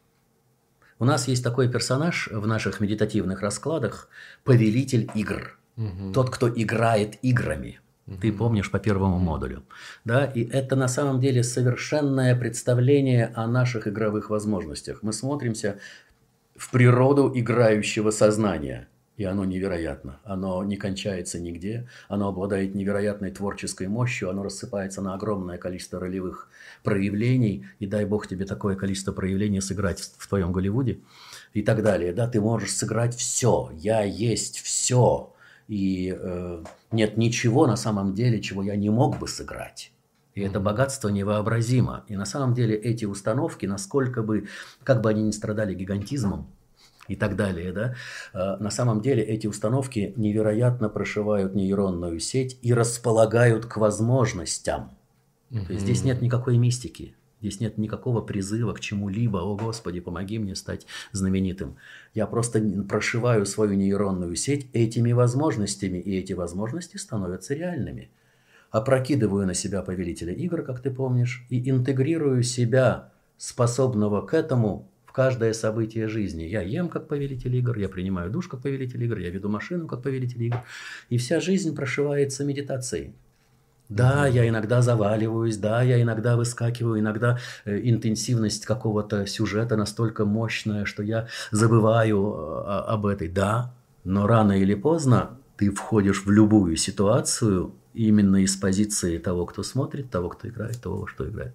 [SPEAKER 2] У нас есть такой персонаж в наших медитативных раскладах – повелитель игр. Тот, кто играет играми. Ты помнишь по первому модулю. Да? И это на самом деле совершенное представление о наших игровых возможностях. Мы смотримся в природу играющего сознания. И оно невероятно. Оно не кончается нигде. Оно обладает невероятной творческой мощью. Оно рассыпается на огромное количество ролевых проявлений. И дай бог тебе такое количество проявлений сыграть в твоем Голливуде. И так далее. Да, ты можешь сыграть все. Я есть все. И нет ничего на самом деле, чего я не мог бы сыграть. И это богатство невообразимо. И на самом деле эти установки, насколько бы, как бы они ни страдали гигантизмом, и так далее, да, на самом деле эти установки невероятно прошивают нейронную сеть и располагают к возможностям. То есть здесь нет никакой мистики, здесь нет никакого призыва к чему-либо: «О, Господи, помоги мне стать знаменитым». Я просто прошиваю свою нейронную сеть этими возможностями, и эти возможности становятся реальными. Опрокидываю на себя повелителя игр, как ты помнишь, и интегрирую себя, способного к этому, в каждое событие жизни. Я ем как повелитель игр, я принимаю душ как повелитель игр, я веду машину как повелитель игр. И вся жизнь прошивается медитацией. Да, я иногда заваливаюсь, да, я иногда выскакиваю, иногда интенсивность какого-то сюжета настолько мощная, что я забываю об этой. Да, но рано или поздно ты входишь в любую ситуацию именно из позиции того, кто смотрит, того, кто играет, того, что играет.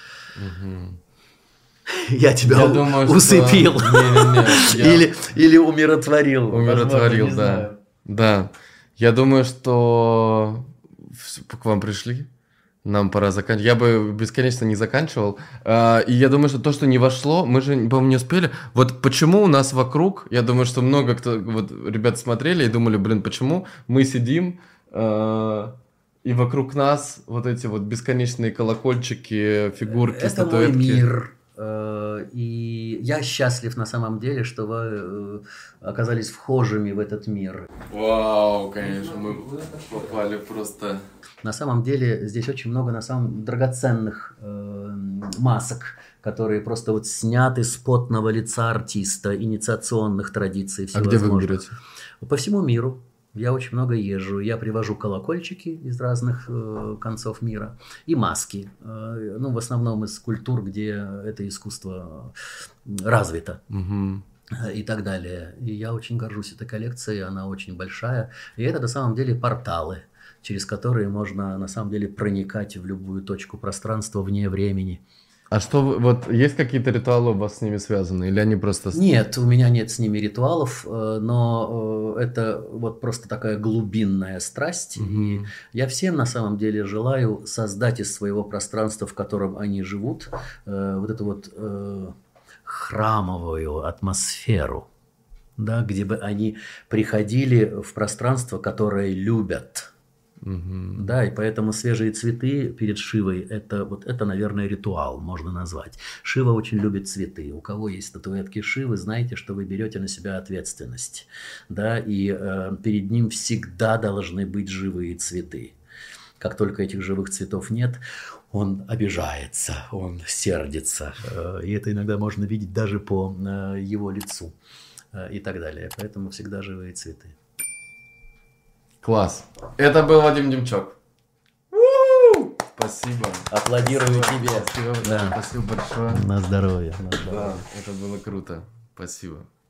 [SPEAKER 2] Я тебя усыпил. Или умиротворил.
[SPEAKER 1] Умиротворил, да. Да. Я думаю, что к вам пришли. Нам пора заканчивать. Я бы бесконечно не заканчивал. И я думаю, что то, что не вошло, мы же, по-моему, не успели. Вот почему у нас вокруг, я думаю, что много кто, вот ребята смотрели и думали: блин, почему мы сидим, и вокруг нас вот эти вот бесконечные колокольчики, фигурки, статуэтки.
[SPEAKER 2] Это мой мир. И я счастлив на самом деле, что вы оказались вхожими в этот мир.
[SPEAKER 1] Вау, конечно, мы попали просто...
[SPEAKER 2] На самом деле здесь очень много драгоценных масок, которые просто вот сняты с потного лица артиста, инициационных традиций всевозможных.
[SPEAKER 1] А где вы берете?
[SPEAKER 2] По всему миру. Я очень много езжу. Я привожу колокольчики из разных концов мира и маски. Ну, в основном из культур, где это искусство развито. И так далее. И я очень горжусь этой коллекцией. Она очень большая. И это на самом деле порталы, через которые можно на самом деле проникать в любую точку пространства вне времени.
[SPEAKER 1] А что, вот есть какие-то ритуалы у вас с ними связаны? Или они просто...
[SPEAKER 2] Нет, у меня нет с ними ритуалов, но это вот просто такая глубинная страсть. И я всем на самом деле желаю создать из своего пространства, в котором они живут, вот эту вот храмовую атмосферу, да, где бы они приходили в пространство, которое любят. Да, и поэтому свежие цветы перед Шивой это, наверное, ритуал, можно назвать. Шива очень любит цветы. У кого есть статуэтки Шивы, знайте, что вы берете на себя ответственность. Да, и перед ним всегда должны быть живые цветы. Как только этих живых цветов нет, он обижается, он сердится. И это иногда можно видеть даже по его лицу и так далее. Поэтому всегда живые цветы.
[SPEAKER 1] Класс. Это был Вадим Демчок. Спасибо.
[SPEAKER 2] Аплодирую тебе.
[SPEAKER 1] Спасибо,
[SPEAKER 2] Да.
[SPEAKER 1] Спасибо большое.
[SPEAKER 2] На здоровье.
[SPEAKER 1] Да, это было круто. Спасибо.